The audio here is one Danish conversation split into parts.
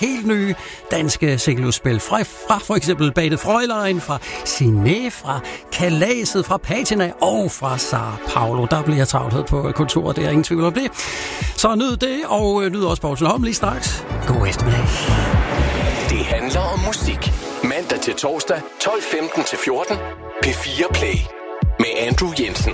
helt nye danske singleudspil fra for eksempel Bate Frøjlein, fra Siné, fra Kalaset, fra Patina og fra Sao Paulo. Der bliver travlhed på kontoret, det er ingen tvivl om det. Så nyd det, og nyd også Poulsen Holm lige straks. God eftermiddag. Det handler om musik. Mandag til torsdag, 12:15 til 14. P4 Play med Andrew Jensen.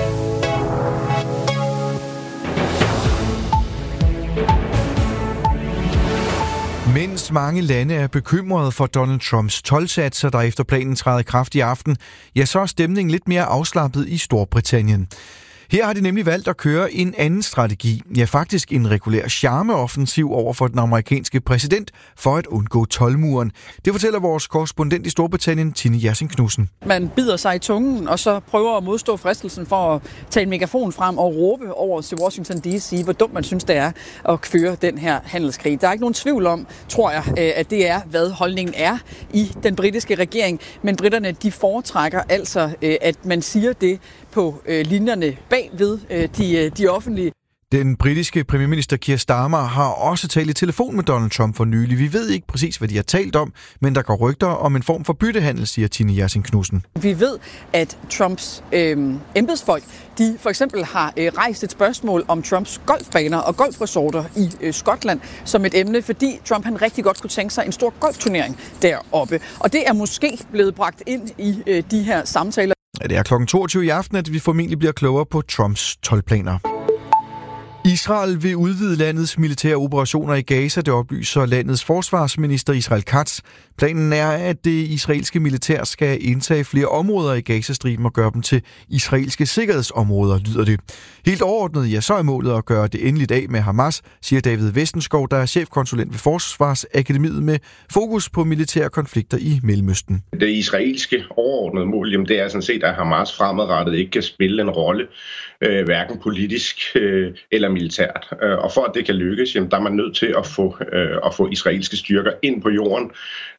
Mens mange lande er bekymrede for Donald Trumps toldsatser, der efter planen træder i kraft i aften, ja, så er stemningen lidt mere afslappet i Storbritannien. Her har de nemlig valgt at køre en anden strategi, ja faktisk en regulær charmeoffensiv over for den amerikanske præsident for at undgå toldmuren. Det fortæller vores korrespondent i Storbritannien, Tine Jersing Knudsen. Man bider sig i tungen og så prøver at modstå fristelsen for at tage en megafon frem og råbe over til Washington D.C., hvor dumt man synes det er at føre den her handelskrig. Der er ikke nogen tvivl om, tror jeg, at det er, hvad holdningen er i den britiske regering, men britterne de foretrækker altså, at man siger det på linjerne bagved de offentlige. Den britiske premierminister Keir Starmer har også talt i telefon med Donald Trump for nylig. Vi ved ikke præcis, hvad de har talt om, men der går rygter om en form for byttehandel, siger Tine Jersing Knudsen. Vi ved, at Trumps embedsfolk, de for eksempel har rejst et spørgsmål om Trumps golfbaner og golfresorter i Skotland som et emne, fordi Trump han rigtig godt kunne tænke sig en stor golfturnering deroppe. Og det er måske blevet bragt ind i de her samtaler. Det er kl. 22 i aften, at vi formentlig bliver klogere på Trumps toldplaner. Israel vil udvide landets militære operationer i Gaza, det oplyser landets forsvarsminister Israel Katz. Planen er, at det israelske militær skal indtage flere områder i Gazastriben og gøre dem til israelske sikkerhedsområder, lyder det. Helt overordnet, ja, så er målet at gøre det endeligt af med Hamas, siger David Vestenskov, der er chefkonsulent ved Forsvarsakademiet med fokus på militære konflikter i Mellemøsten. Det israelske overordnede mål, jamen, det er sådan set, at Hamas fremadrettet ikke kan spille en rolle, hverken politisk eller militært. Og for at det kan lykkes, jamen, der er man nødt til at få israelske styrker ind på jorden,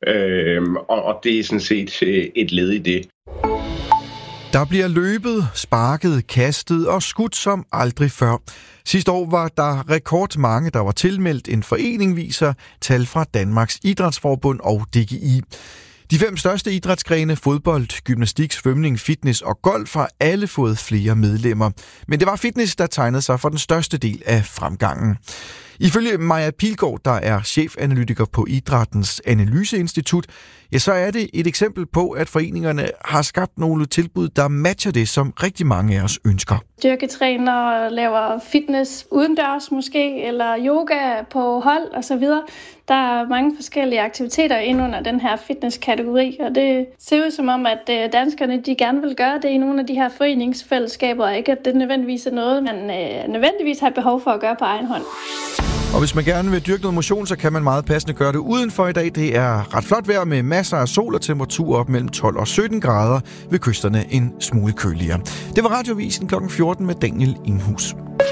og det er sådan set et led i det. Der bliver løbet, sparket, kastet og skudt som aldrig før. Sidste år var der rekordmange, der var tilmeldt. En forening viser tal fra Danmarks Idrætsforbund og DGI. De 5 største idrætsgrene, fodbold, gymnastik, svømning, fitness og golf, har alle fået flere medlemmer. Men det var fitness, der tegnede sig for den største del af fremgangen. Ifølge Maja Pilgaard, der er chefanalytiker på Idrættens Analyseinstitut, ja, så er det et eksempel på, at foreningerne har skabt nogle tilbud, der matcher det, som rigtig mange af os ønsker. Styrketræner laver fitness udendørs måske, eller yoga på hold osv. Der er mange forskellige aktiviteter ind under den her fitnesskategori, og det ser ud som om, at danskerne de gerne vil gøre det i nogle af de her foreningsfællesskaber, og ikke at det nødvendigvis er noget, man nødvendigvis har behov for at gøre på egen hånd. Og hvis man gerne vil dyrke noget motion, så kan man meget passende gøre det udenfor i dag. Det er ret flot vejr med masser af sol og temperatur op mellem 12 og 17 grader. Ved kysterne en smule køligere. Det var Radiovisen kl. 14 med Daniel Inghus.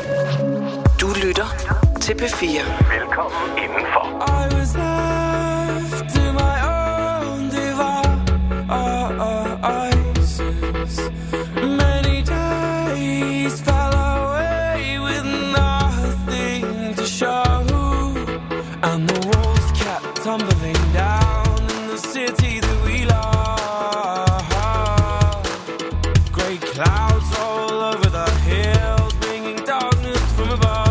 Du lytter til P4. Velkommen indenfor. Tumbling down in the city that we love. Great clouds all over the hills, bringing darkness from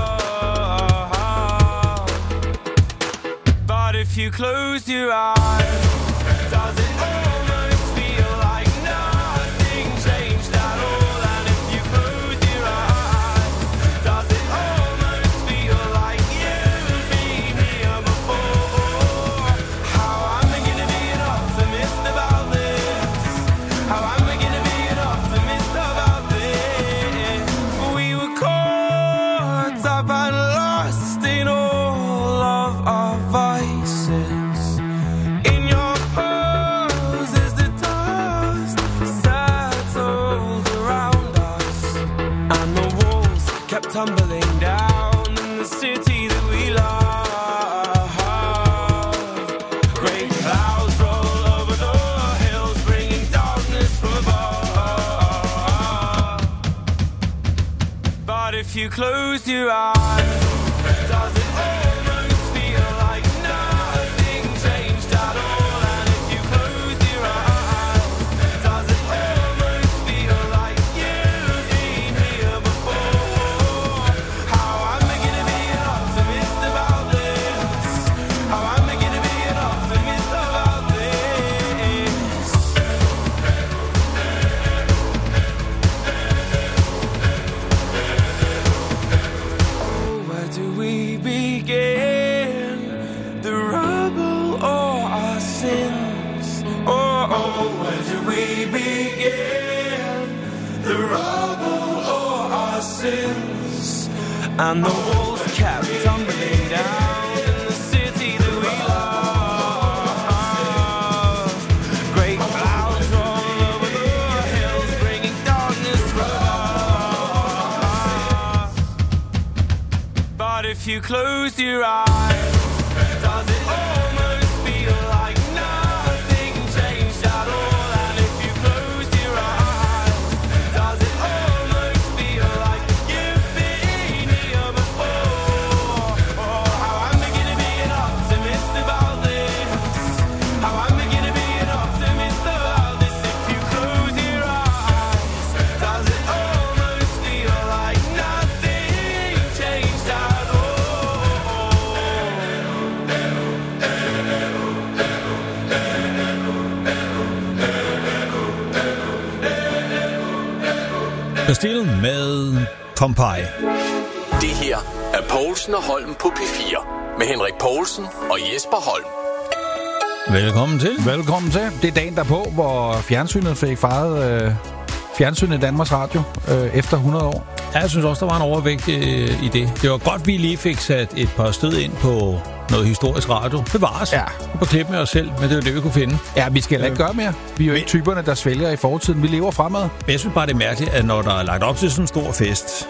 above. But if you close your eyes, does it almost feel like nothing changed at all? And if you close your eyes, does it almost feel like you've been here before? How am I gonna be an optimist about this? How am I gonna be an optimist about this? We were caught up and lost in all of our vices. In your poses, the dust settled around us, and the walls kept tumbling down in the city that we love. Great clouds roll over the hills, bringing darkness from above. But if you close your eyes, does it almost feel like nothing begin. The rubble of our sins, and the walls kept tumbling down in the city that we love. Great clouds roll over the hills, bringing darkness from us. But if you close your eyes, does it almost feel like nothing changed at all? And if you close your eyes, does it almost feel like you've been here before? Oh, how I'm beginning to be an optimist about this. How I'm beginning to be an optimist about this. If you close your eyes, does it almost feel like nothing changed at all? Bastille med Pompeii. Det her er Poulsen og Holm på P4 med Henrik Poulsen og Jesper Holm. Velkommen til. Velkommen til. Det er dagen derpå, hvor fjernsynet fik fejret fjernsynet i Danmarks Radio efter 100 år. Ja, jeg synes også, der var en overvægt i det. Det var godt, vi lige fik sat et par stød ind på noget historisk radio. Bevares. Ja. På klip med os selv, men det var det, vi kunne finde. Ja, vi skal heller ikke gøre mere. Vi er jo ikke typerne, der svælger i fortiden. Vi lever fremad. Men jeg synes bare, det er mærkeligt, at når der er lagt op til sådan en stor fest,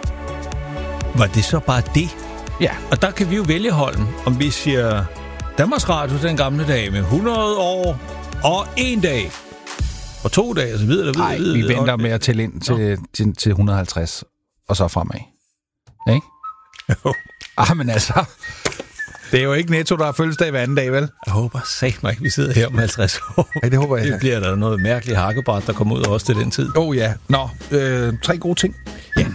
var det så bare det? Ja. Og der kan vi jo vælge, Holden, om vi siger Danmarks Radio, den gamle dag med 100 år og 1 dag. Og 2 dage, og så videre. Nej, vi venter med at tælle ind til 150, og så fremad. Ikke? Jo. Men altså, det er jo ikke Netto, der har fødselsdag hver anden dag, vel? Jeg håber sagt mig ikke, vi sidder her om 50 år. Ja, det håber jeg. Det bliver der noget mærkeligt hakkebræt, der kommer ud også til den tid. Ja. Nå, 3 gode ting. Ja.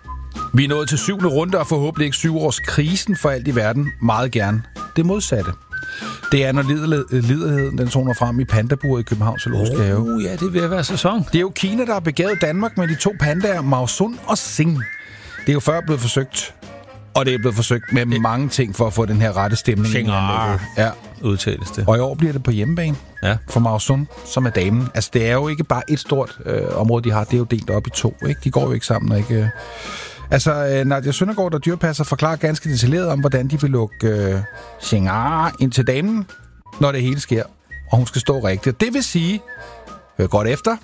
Vi er nået til 7. runde, og forhåbentlig ikke 7 års krisen for alt i verden. Meget gerne det modsatte. Det er, når liderligheden den toner frem i pandaburet i Københavns Zoologiske Have. Ja, det vil være sæson. Det er jo Kina, der har begavet Danmark med de 2 pandaer, Maosun og Sing. Det er jo før blevet forsøgt, og det er blevet forsøgt med mange ting for at få den her rette stemning. Ja, udtales det. Og i år bliver det på hjemmebane for Maosun, som er damen. Altså, det er jo ikke bare et stort område, de har. Det er jo delt op i 2, ikke? De går jo ikke sammen, og ikke... Altså, Nadia Søndergaard, der dyrepasser, forklarer ganske detaljeret om, hvordan de vil lukke Shingar ind til damen, når det hele sker, og hun skal stå rigtigt. Det vil sige, hør godt efter,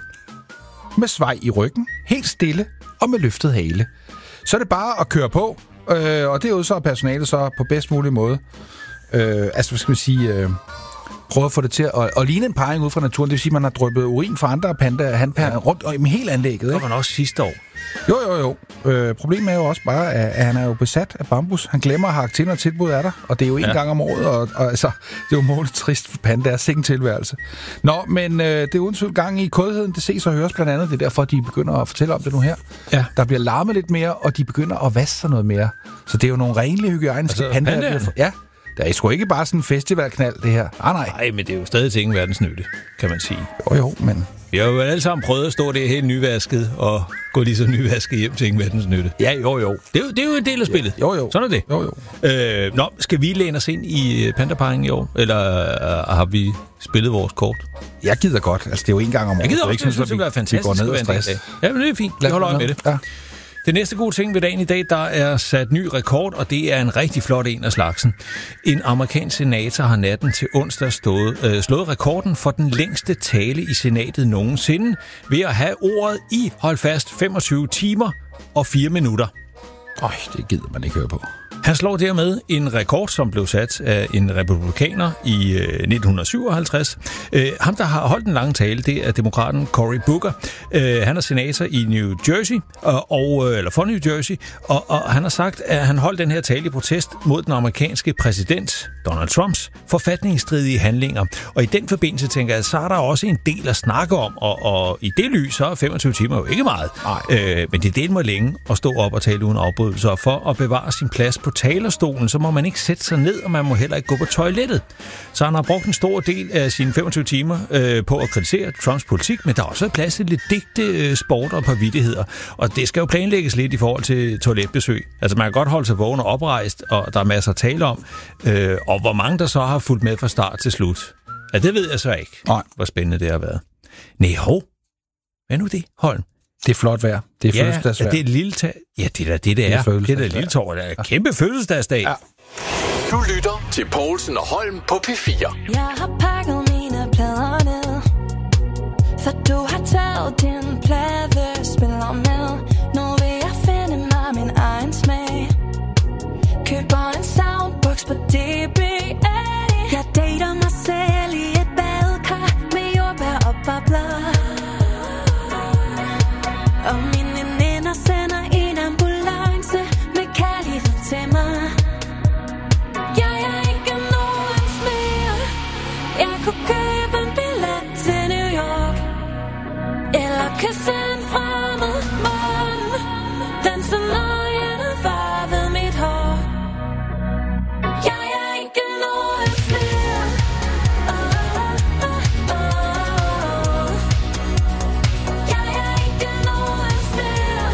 med svej i ryggen, helt stille og med løftet hale. Så er det bare at køre på, og det er jo så personalet så på bedst mulig måde. Altså, hvad skal man sige... prøve at få det til at ligne en parring ud fra naturen. Det vil sige, at man har dryppet urin fra andre pandaer rundt med hele anlægget. Det var man også sidste år. Jo. Problemet er jo også bare, at han er jo besat af bambus. Han glemmer at hakke til, når tilbud er der. Og det er jo en gang om året, og altså, det er jo målet trist for pandaer. Sikken tilværelse. Nå, men det er uden tvivl gang i kodheden. Det ses og høres blandt andet. Det er derfor, de begynder at fortælle om det nu her. Ja. Der bliver larmet lidt mere, og de begynder at vaske sig noget mere. Så det er jo nogle renlige hygiejniske pandaer. Ja. Der er sgu ikke bare sådan en festivalknald, det her. Nej, men det er jo stadig til ingen verdensnytte, kan man sige. Jo, men... Vi har jo alle sammen prøvet at stå der helt nyvasket og gå lige så nyvasket hjem til ingen verdensnytte. Ja, jo. Det er jo en del af spillet. Jo. Sådan er det. Jo. Skal vi læne os ind i pandaparringen i år? Eller har vi spillet vores kort? Jeg gider godt. Altså, det er jo en gang om året. Jeg gider også, det vil være fantastisk. Vi går ned og stress. Ja, men det er fint. Vi holder øje med det. Ja. Det næste gode ting ved dagen i dag, der er sat ny rekord, og det er en rigtig flot en af slagsen. En amerikansk senator har natten til onsdag slået rekorden for den længste tale i senatet nogensinde ved at have ordet i, hold fast, 25 timer og 4 minutter. Det gider man ikke høre på. Han slår dermed en rekord, som blev sat af en republikaner i 1957. Ham, der har holdt en lang tale, det er demokraten Cory Booker. Han er senator i New Jersey, eller for New Jersey, og han har sagt, at han holdt den her tale i protest mod den amerikanske præsident, Donald Trumps, forfatningsstridige handlinger. Og i den forbindelse tænker jeg, så er der også en del at snakke om, og i det lys, så er 25 timer jo ikke meget. Men det del må længe at stå op og tale uden afbrydelser. For at bevare sin plads på talerstolen, så må man ikke sætte sig ned, og man må heller ikke gå på toilettet. Så han har brugt en stor del af sine 25 timer på at kritisere Trumps politik, men der er også plads til lidt digte, sport og et par vittigheder. Og det skal jo planlægges lidt i forhold til toiletbesøg. Altså man kan godt holde sig vågen og oprejst, og der er masser at tale om. Og hvor mange der så har fulgt med fra start til slut. Ja, det ved jeg så ikke, hvor spændende det har været. Hvad nu det, Holm? Det er flot vejr. Det er fødselsdagsvejr. Det er et lille tag. Ja, det er det, det er. Det er lille tår. Det er en kæmpe fødselsdagsdag. Ja. Du lytter til Poulsen og Holm på P4. Jeg har pakket mine plader ned, for du har taget din pladespiller med. Nu vil jeg finde mig min egen smag. Køber en soundbox på DBA. Jeg dater mig selv i et badekar med jordbær og bobler. Og mine veninder sender en ambulance med kærlighed til mig. Jeg er ikke nogens mere. Jeg kunne købe en billet til New York, eller kysse en fremmed mand, danse nøgen og farve mit hår. Jeg er ikke nogens mere. Jeg er ikke nogens mere.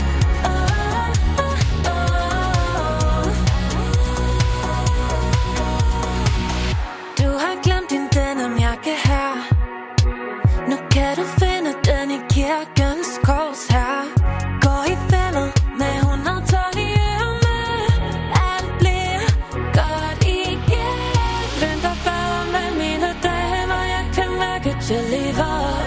Du har glemt din denimjakke her. Nu kan du finde den i kirkens kors her. Går i fældet med 112 i ørerne. Alt bliver godt igen. Venter bare med mine dage, hvor jeg kan mærke til livet.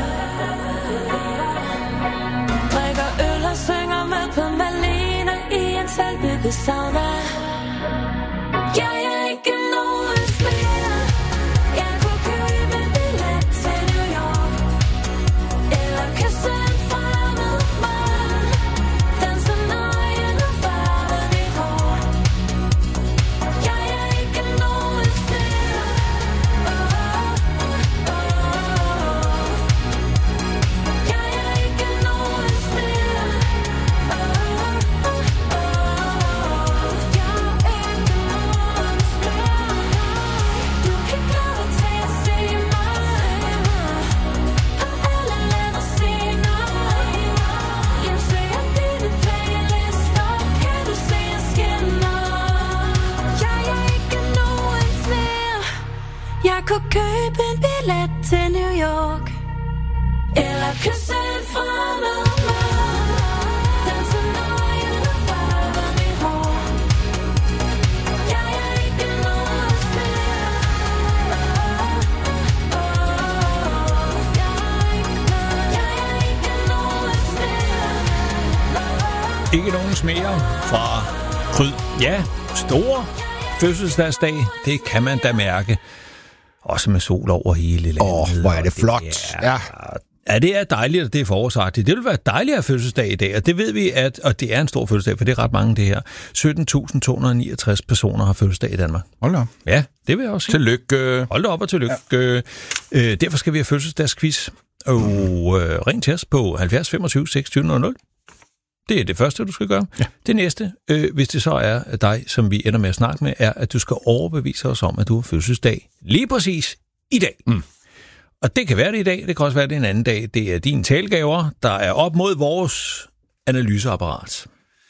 Drikker øl og synger med på Malene i en selvbygget sauna. Jeg er ikke nogens mere. Jeg kunne købe en billet til New York, eller kysse en fremmed mand, danse nøgen og farve mit hår. Jeg er ikke nogens mere. Jeg er ikke nogens mere. Jeg er ikke nogens mere. Du kan glæde til at se mig, og alle lander senere. Jeg ser dine playlister, kan du se jeg skinner. Jeg er ikke nogens mere. Jeg kunne købe en billet til New York, eller kysse en fremmed mand, danse nøgen og farve mit hår. Jeg er ikke nogens mere. Jeg er ikke nogens mere. Ikke nogen smere fra Kryd. Ja, store fødselsdagsdag, det kan man da mærke. Også med sol over hele landet. Hvor er det flot. Ja, det er dejligt, at det er forårsagtigt. Det vil være dejligt at have fødselsdag i dag, og det ved vi, og det er en stor fødselsdag, for det er ret mange det her. 17.269 personer har fødselsdag i Danmark. Hold da. Ja, det vil jeg også sige. Tillykke. Hold da op og tillykke. Ja. Derfor skal vi have fødselsdagsquiz. Og ring til os på 70 25 26 00. Det er det første, du skal gøre. Ja. Det næste, hvis det så er dig, som vi ender med at snakke med, er, at du skal overbevise os om, at du har fødselsdag lige præcis i dag. Mm. Og det kan være det i dag, det kan også være det en anden dag. Det er dine talgaver, der er op mod vores analyseapparat.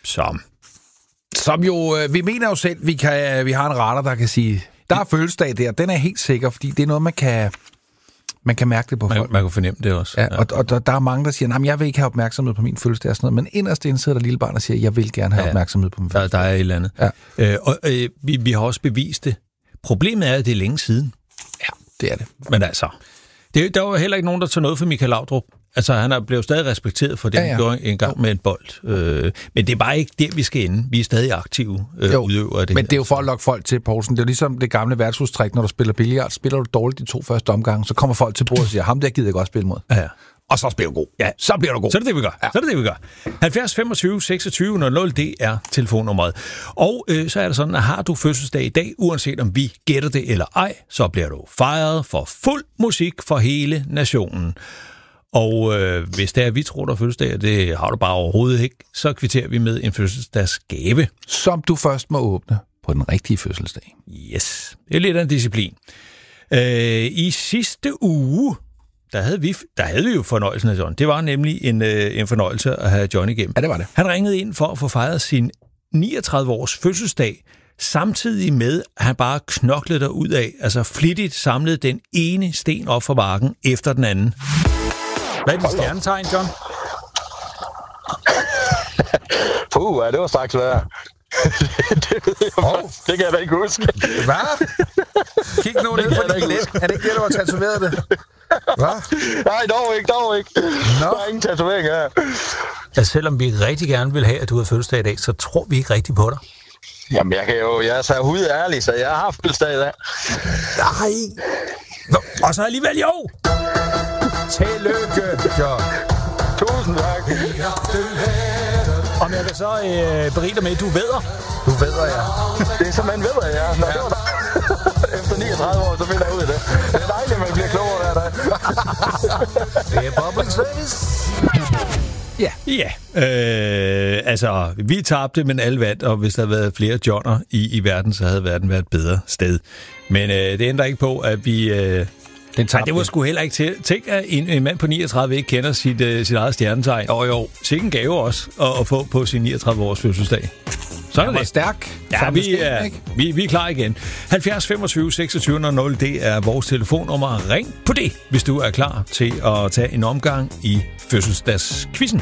Som jo, vi mener jo selv, vi har en radar, der kan sige, der er fødselsdag der. Den er helt sikker, fordi det er noget, man kan mærke det på folk. Man kan fornemme det også. Ja, og der er mange, der siger, jeg vil ikke have opmærksomhed på min fødselsdag og sådan noget, men inderst inde sidder der lille barn og siger, jeg vil gerne have opmærksomhed på min fødselsdag. Der er et eller andet. Ja. Vi har også bevist det. Problemet er, at det er længe siden. Ja, det er det. Men altså, der var heller ikke nogen, der tog noget for Michael Laudrup. Altså, han er blevet stadig respekteret for det, han gjorde en gang med en bold. Men det er bare ikke der, vi skal ende. Vi er stadig aktive udøvere af det. Men det er jo for at lokke folk til, Poulsen. Det er jo ligesom det gamle værtshustrik, når du spiller billard. Spiller du dårligt de 2 første omgange, så kommer folk til bordet og siger, ham der gider jeg godt spille mod. Ja. Og så spiller du god. Ja, så bliver du god. Så er det det, vi gør. Ja. Så er det det, vi gør. 70 25 26 00, det er telefonnummeret. Og så er det sådan, at har du fødselsdag i dag, uanset om vi gætter det eller ej, så bliver du fejret for fuld musik for hele nationen. Og hvis det er, vi tror, der er fødselsdag, det har du bare overhovedet ikke, så kvitterer vi med en fødselsdagsgave. Som du først må åbne på den rigtige fødselsdag. Yes, det er lidt af en disciplin. I sidste uge, der havde vi jo fornøjelsen af John. Det var nemlig en fornøjelse at have John igennem. Ja, det var det. Han ringede ind for at få fejret sin 39-års fødselsdag, samtidig med, at han bare knoklede derudad, altså flittigt samlede den ene sten op fra marken efter den anden. Hvad er dit stjernetegn, John? Det var straks værd. Det kan jeg da ikke huske. Hvad? Kig nu ned på din læg. Er det ikke det, du har tatoveret det? Hvad? Nej, dog ikke. Der er ingen tatovering her. Altså, selvom vi rigtig gerne vil have, at du har fødselsdag i dag, så tror vi ikke rigtig på dig. Jamen, jeg er så hudærlig, så jeg har haft fødselsdag i dag. Nej. Nå, og så alligevel jo. Tillykke, John. Tusind tak. Om jeg kan så berige dig med, at du vædder. Du vædder, ja. Det er som man ved, ja. Nå, det var der. Efter 39 år, så finder jeg ud af det. Det er dejligt, at man bliver klogere hver dag. Det er public service. Ja. Altså, vi tabte, men alle vandt, og hvis der havde været flere John'er i verden, så havde verden været et bedre sted. Men det ændrer ikke på, at vi... det var sgu heller ikke til. Tænk, at en mand på 39 ikke kender sit eget stjernetegn. Jo, sikken gave også at få på sin 39-års fødselsdag. Sådan er det. Stærk. Ja, vi er klar igen. 70 25 26 00, det er vores telefonnummer. Ring på det, hvis du er klar til at tage en omgang i fødselsdagskvizzen.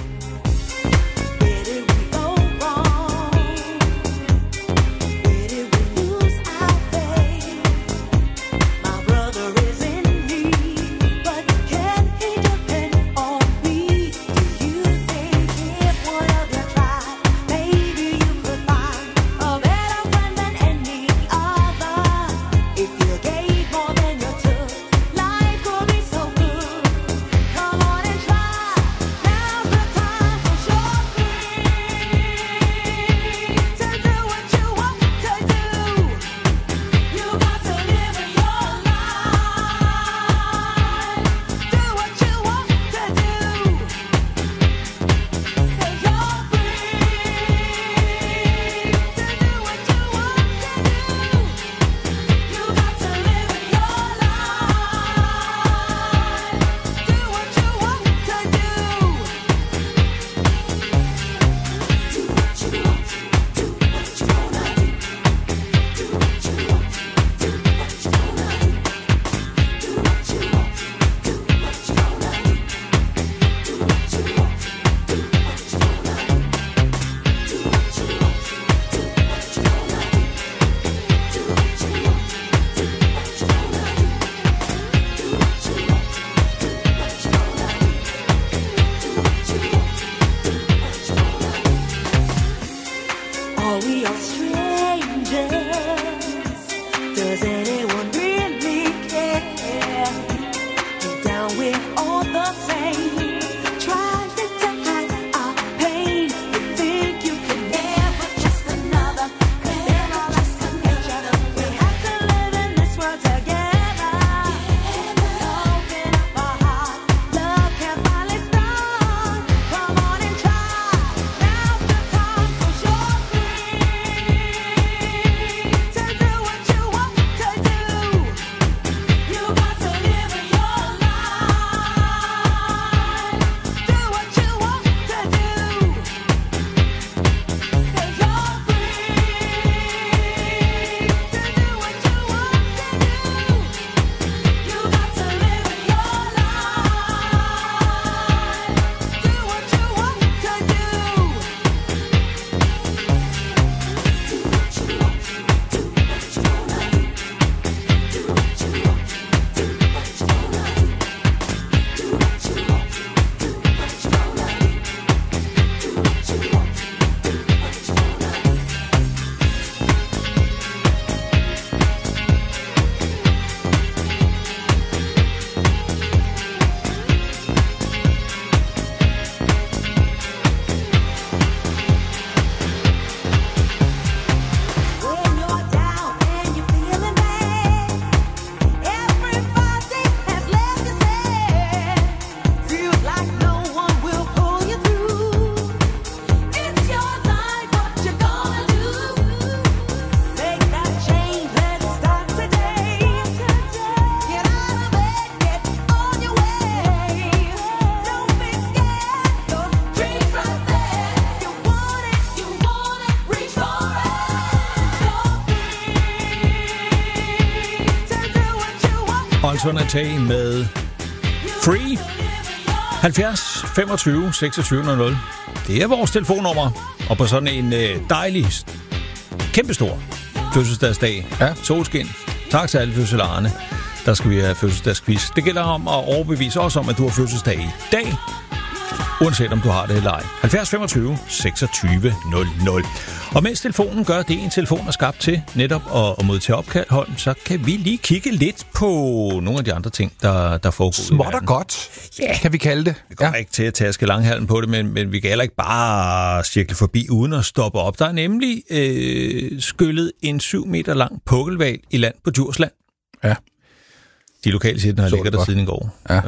Alternate med Free. 70 25 26 00. Det er vores telefonnummer. Og på sådan en dejlig, kæmpestor fødselsdagsdag. Ja. Solskin. Tak til alle fødselarerne. Der skal vi have fødselsdagsquiz. Det gælder om at overbevise os om, at du har fødselsdag i dag. Uanset om du har det eller ej. 70 25 26 00. Og mens telefonen gør det, en telefon er skabt til netop at modtage opkald, Holm, så kan vi lige kigge lidt på nogle af de andre ting, der foregår. Småt og godt, kan vi kalde det. Vi kommer ikke til at taske langhalmen på det, men vi kan heller ikke bare cirkle forbi uden at stoppe op. Der er nemlig skyllet en 7 meter lang pukkelhval i land på Djursland. Ja. De lokale siger, den har ligget der siden i går. Ja.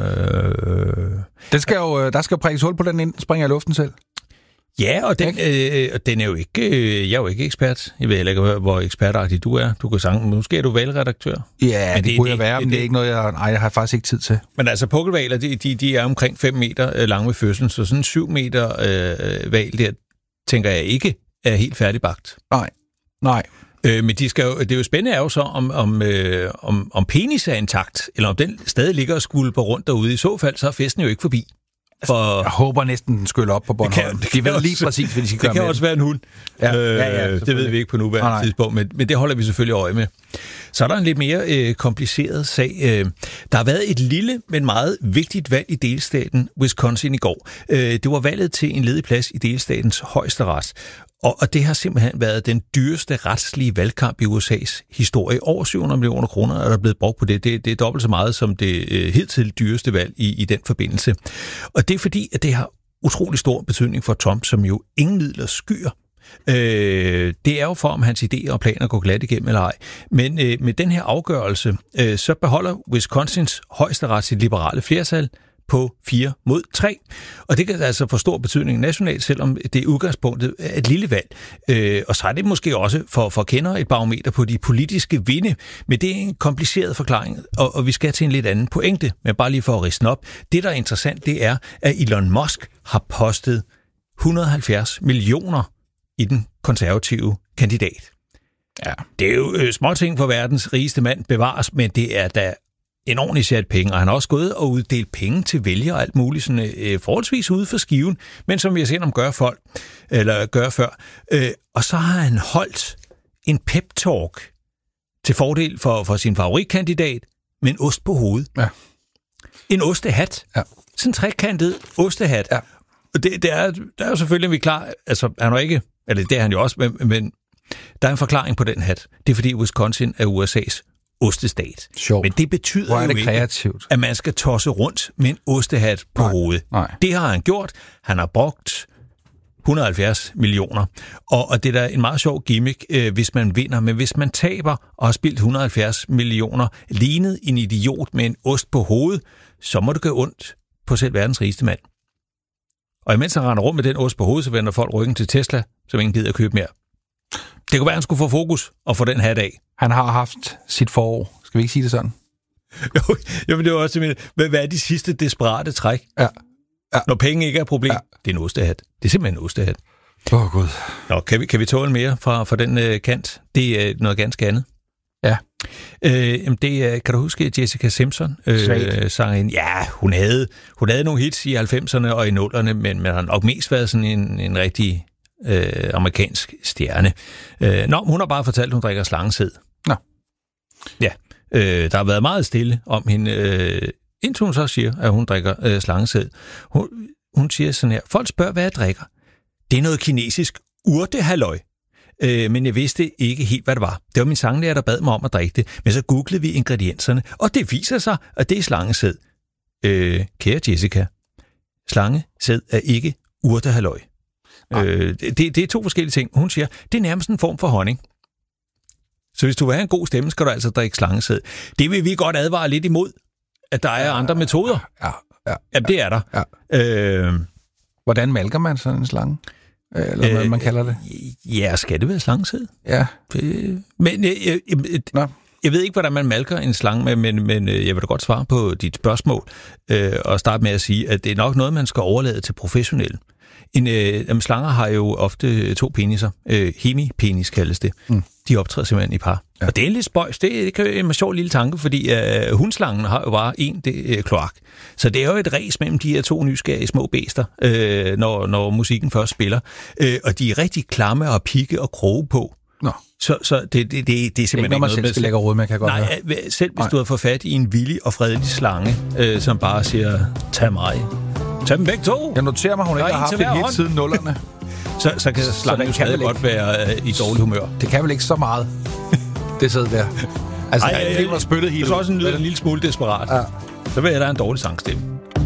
Der skal jo prikkes hul på den, inden den springer i luften selv. Ja, og den er jo ikke... jeg er jo ikke ekspert. Jeg ved heller ikke, hvor ekspertagtig du er. Du kan sige, måske er du valgredaktør. Ja, men det kunne jeg være, men det er ikke noget, jeg har faktisk ikke tid til. Men altså, pukkelhvaler, de er omkring 5 meter lange ved fødslen, så sådan en 7 meter hval der, tænker jeg ikke er helt færdigbagt. Nej. Men det er jo spændende er jo så, om penis er intakt, eller om den stadig ligger og skvulper rundt derude. I så fald, så er festen jo ikke forbi. Jeg håber næsten, den skyller op på Bornholm. Det ved lige præcis, hvad de skal gøre. Det kan også være en hund. Ja, det ved vi ikke på nuværende tidspunkt, men det holder vi selvfølgelig øje med. Så er der en lidt mere kompliceret sag. Der har været et lille, men meget vigtigt valg i delstaten Wisconsin i går. Det var valget til en ledig plads i delstatens højesteret. Og det har simpelthen været den dyreste retslige valgkamp i USA's historie. Over 700 millioner kroner er der blevet brugt på det. Det er dobbelt så meget som det hidtil dyreste valg i den forbindelse. Og det er fordi, at det har utrolig stor betydning for Trump, som jo ingen midler skyer. Det er jo for, om hans idéer og planer går glat igennem eller ej. Men med den her afgørelse, så beholder Wisconsins højesteret sit liberale flertal på 4-3. Og det kan altså få stor betydning nationalt, selvom det er udgangspunktet er et lille valg. Og så er det måske også for kender et barometer på de politiske vinde. Men det er en kompliceret forklaring, og vi skal til en lidt anden pointe, men bare lige for at ridse op. Det, der er interessant, det er, at Elon Musk har postet 170 millioner i den konservative kandidat. Ja. Det er jo småting for verdens rigeste mand bevares, men det er da en ordentlig sæt penge, og han har også gået og uddelt penge til vælgere og alt muligt, sådan, forholdsvis ude for skiven, men som vi har set ham gøre før. Og så har han holdt en pep-talk til fordel for sin favoritkandidat med en ost på hovedet. Ja. En ostehat. Ja. Sådan en trekantet ostehat. Ja. Og der er jo selvfølgelig, vi er klar, altså han er ikke, eller det er han jo også, men der er en forklaring på den hat. Det er fordi Wisconsin er USA's ostestat. Sjovt. Men det betyder jo ikke, at man skal tosse rundt med en ostehat på hovedet. Nej. Det har han gjort. Han har brugt 170 millioner. Og det er da en meget sjov gimmick, hvis man vinder. Men hvis man taber og har spildt 170 millioner, lignet en idiot med en ost på hovedet, så må det gøre ondt på selv verdens rigeste mand. Og imens han render rundt med den ost på hovedet, så vender folk ryggen til Tesla, som ingen gider at købe mere. Det kunne være, at han skulle få fokus og få den hat af. Han har haft sit forår. Skal vi ikke sige det sådan? Jo, men det var også hvad er de sidste desperate træk? Ja. Når penge ikke er et problem, det er en ostehat. Det er simpelthen en ostehat. Gud. Nå, kan vi tåle mere fra den kant? Det er noget ganske andet. Ja. Det kan du huske, Jessica Simpson sang ind. Ja, hun havde nogle hits i 90'erne og i 0'erne, men har nok mest været sådan en rigtig amerikansk stjerne. Hun har bare fortalt, at hun drikker slangesæd. Nå. Ja. Der har været meget stille om hende, indtil hun så siger, at hun drikker slangesæd. Hun siger sådan her: folk spørger, hvad jeg drikker. Det er noget kinesisk urtehalløj. Men jeg vidste ikke helt, hvad det var. Det var min sanglærer, der bad mig om at drikke det. Men så googlede vi ingredienserne, og det viser sig, at det er slangesæd. Kære Jessica, slangesæd er ikke urtehalløj. Det er to forskellige ting. Hun siger, det er nærmest en form for honning. Så hvis du vil have en god stemme, skal du altså drikke slangesæd. Det vil vi godt advare lidt imod, at der er andre metoder. Ja, det er der. Ja. Hvordan malker man sådan en slange? Eller hvad man kalder det? Ja, skal det være slangesæd? Ja. Men jeg ved ikke, hvordan man malker en slange, men jeg vil da godt svare på dit spørgsmål, og starte med at sige, at det er nok noget, man skal overlade til professionelle. Slanger har jo ofte 2 peniser. Hemipenis kaldes det. De optræder simpelthen i par. Ja. Og det er en lidt spøjs. Det kan være en sjov lille tanke, fordi hundslangen har jo bare kloak. Så det er jo et ræs mellem de her to nysgerrige små bæster, når musikken først spiller. Og de er rigtig klamme og pikke og kroge på. Nå. Så det er simpelthen ikke noget, man selv skal lægge råd med, kan jeg godt høre. Nej, selv hvis du har fået fat i en villig og fredelig slange, som bare siger, tag mig. Tag dem begge to. Jeg noterer mig, hun ikke har haft det hele siden nullerne. så kan slangen jo stadig godt være i dårlig humør. Det kan vel ikke så meget, det sidder der. Altså, det var spyttet helt ud. Det er også en lille smule desperat. Ja. Så vil jeg, der er en dårlig sangstemme.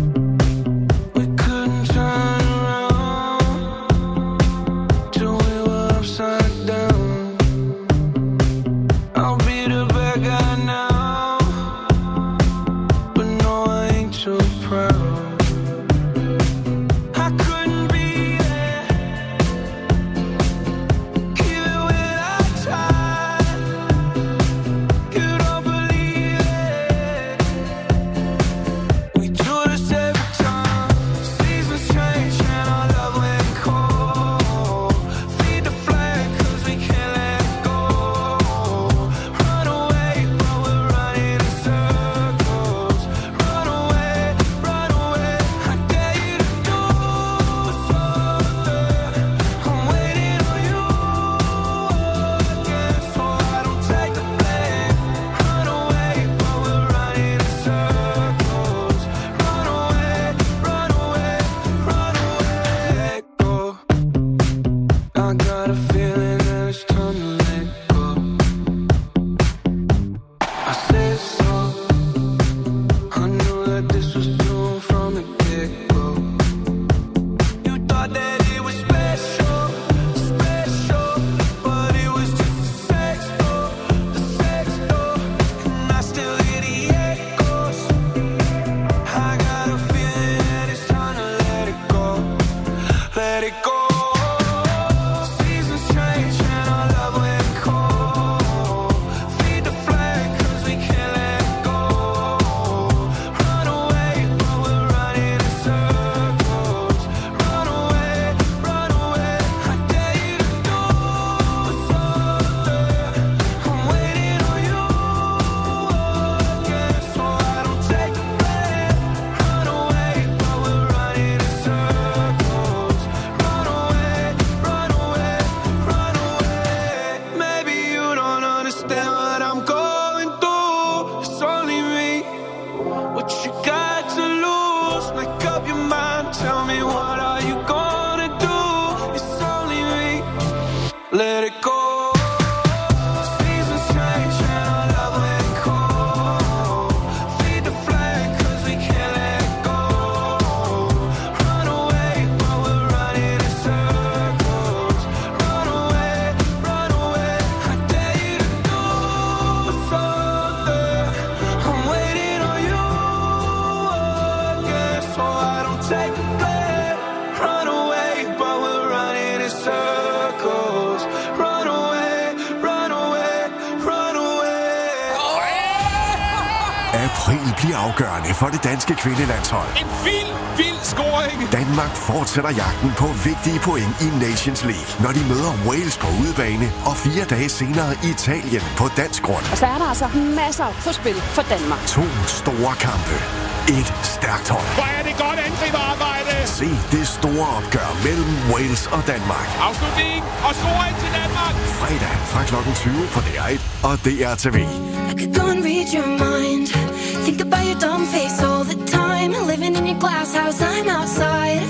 April bliver afgørende for det danske kvindelandshold. En vild scoring! Danmark fortsætter jagten på vigtige point i Nations League, når de møder Wales på udebane og 4 dage senere Italien på dansk grund. Og så er der altså masser på spil for Danmark. 2 store kampe. Et stærkt hold. Hvor er det godt angriberarbejde! Se det store opgør mellem Wales og Danmark. Afslutning og scoring til Danmark! Fredag fra kl. 20 på DR1 og DRTV. I could go and read your mind. Think about your dumb face all the time. Living in your glass house, I'm outside.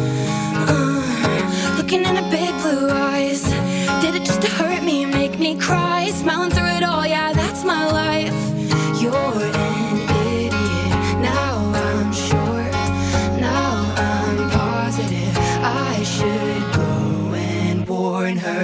Looking in the big blue eyes. Did it just to hurt me, make me cry? Smiling through it all, yeah, that's my life. You're an idiot. Now I'm sure. Now I'm positive. I should go and warn her.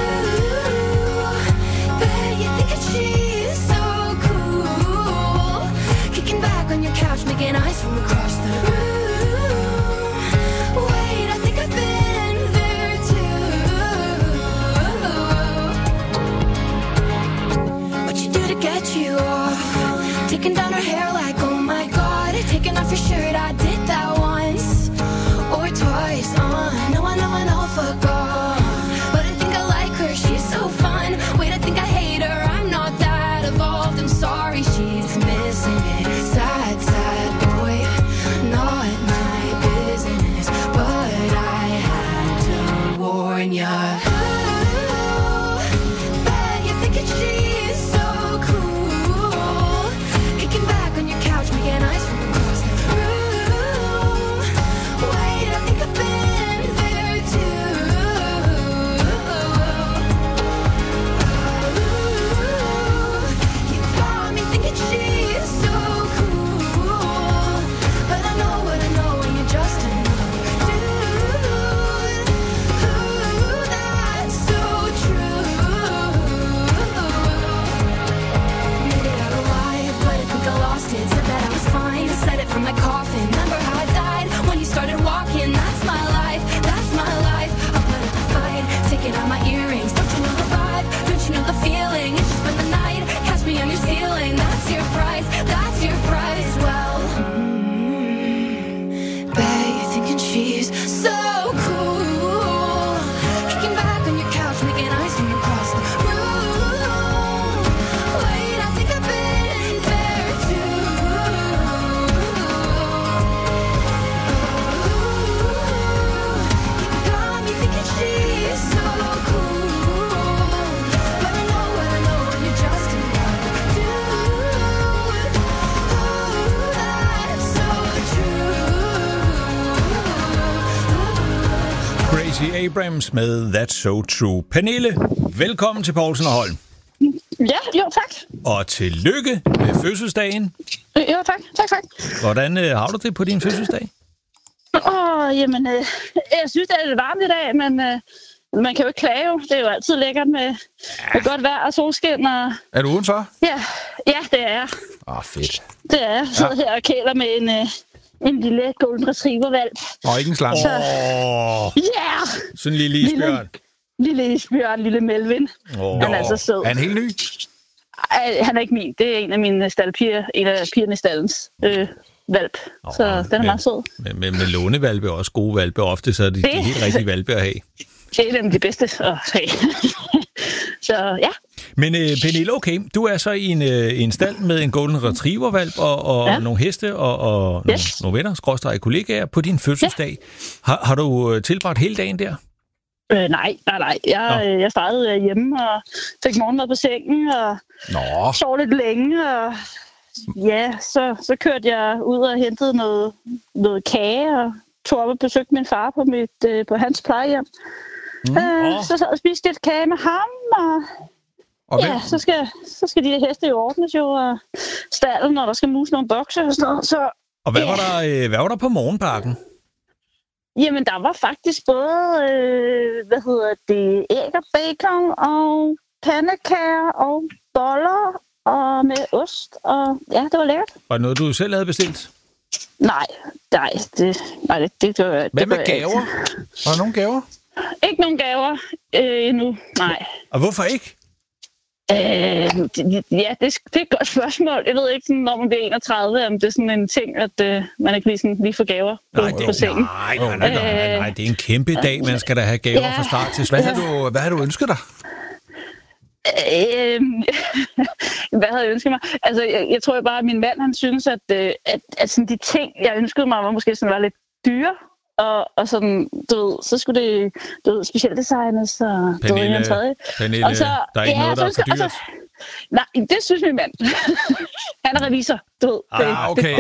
Making eyes from across the room. Wait, I think I've been there too. What you do to get you off? Taking down her hair like, oh my god. Taking off your shirt, I did that once or twice. No, fuck off. But I think I like her, she's so fun. Wait, I think Stacey Abrams med That's So True. Pernille, velkommen til Poulsen og Holm. Ja, jo tak. Og tillykke med fødselsdagen. Jo, tak. Hvordan har du det på din fødselsdag? Jamen, jeg synes, det er lidt varmt i dag, men man kan jo ikke klage. Det er jo altid lækkert med godt vejr og solskin. Og... Er du udenfor? Ja, det er jeg. Fedt. Det er jeg. Jeg sidder her og kæler med en lille golden retriever-valp. Og ikke en slange. Ja! Sådan en lille isbjørn. Lille isbjørn, lille Melvin. Han er altså sød. Er han helt ny? Han er ikke min. Det er en af mine staldpiger. En af pigerne i stallens valp. Så den er meget sød. Med lånevalpe er også gode valpe. Ofte så er de helt rigtige valpe at have. Det er de bedste at have. Så ja. Men Pernille, okay, du er så i en stald med en golden retriever-valp og nogle heste og nogle venner, kollegaer på din fødselsdag. Ja. Har du tilbragt hele dagen der? Nej. Jeg startede hjemme og fik morgenmad på sengen og sov lidt længe. Og ja, så kørte jeg ud og hentede noget kage og tog op og besøgte min far på hans plejehjem. Så sad og spiste lidt kage med ham, og ja, så skal de heste jo ordnes jo, og stallen, når der skal muse nogle bokse og sådan noget. Så, og hvad var der på morgenbakken? Jamen, der var faktisk både, æg og bacon og pandekager og boller og med ost, og ja, det var lækkert. Var det noget, du selv havde bestilt? Nej, det gør jeg. Hvad med gaver? Var der nogle gaver? Ikke nogen gaver endnu, nej. Og hvorfor ikke? Ja, det er et godt spørgsmål. Jeg ved ikke, når man bliver 31, om det er sådan en ting, at man ikke lige får gaver på sengen. Nej, det er en kæmpe dag. Man skal da have gaver fra start til slut. Hvad har du ønsket dig? Hvad havde jeg ønsket mig? Altså, jeg tror bare, at min mand, han synes, at sådan de ting, jeg ønskede mig, var måske sådan var lidt dyre. Og sådan, så skulle det, specielt designes, og Pernille, og så, der er ikke noget, der er for dyrt. Nej, det synes min mand. Han er revisor, du ved. Okay.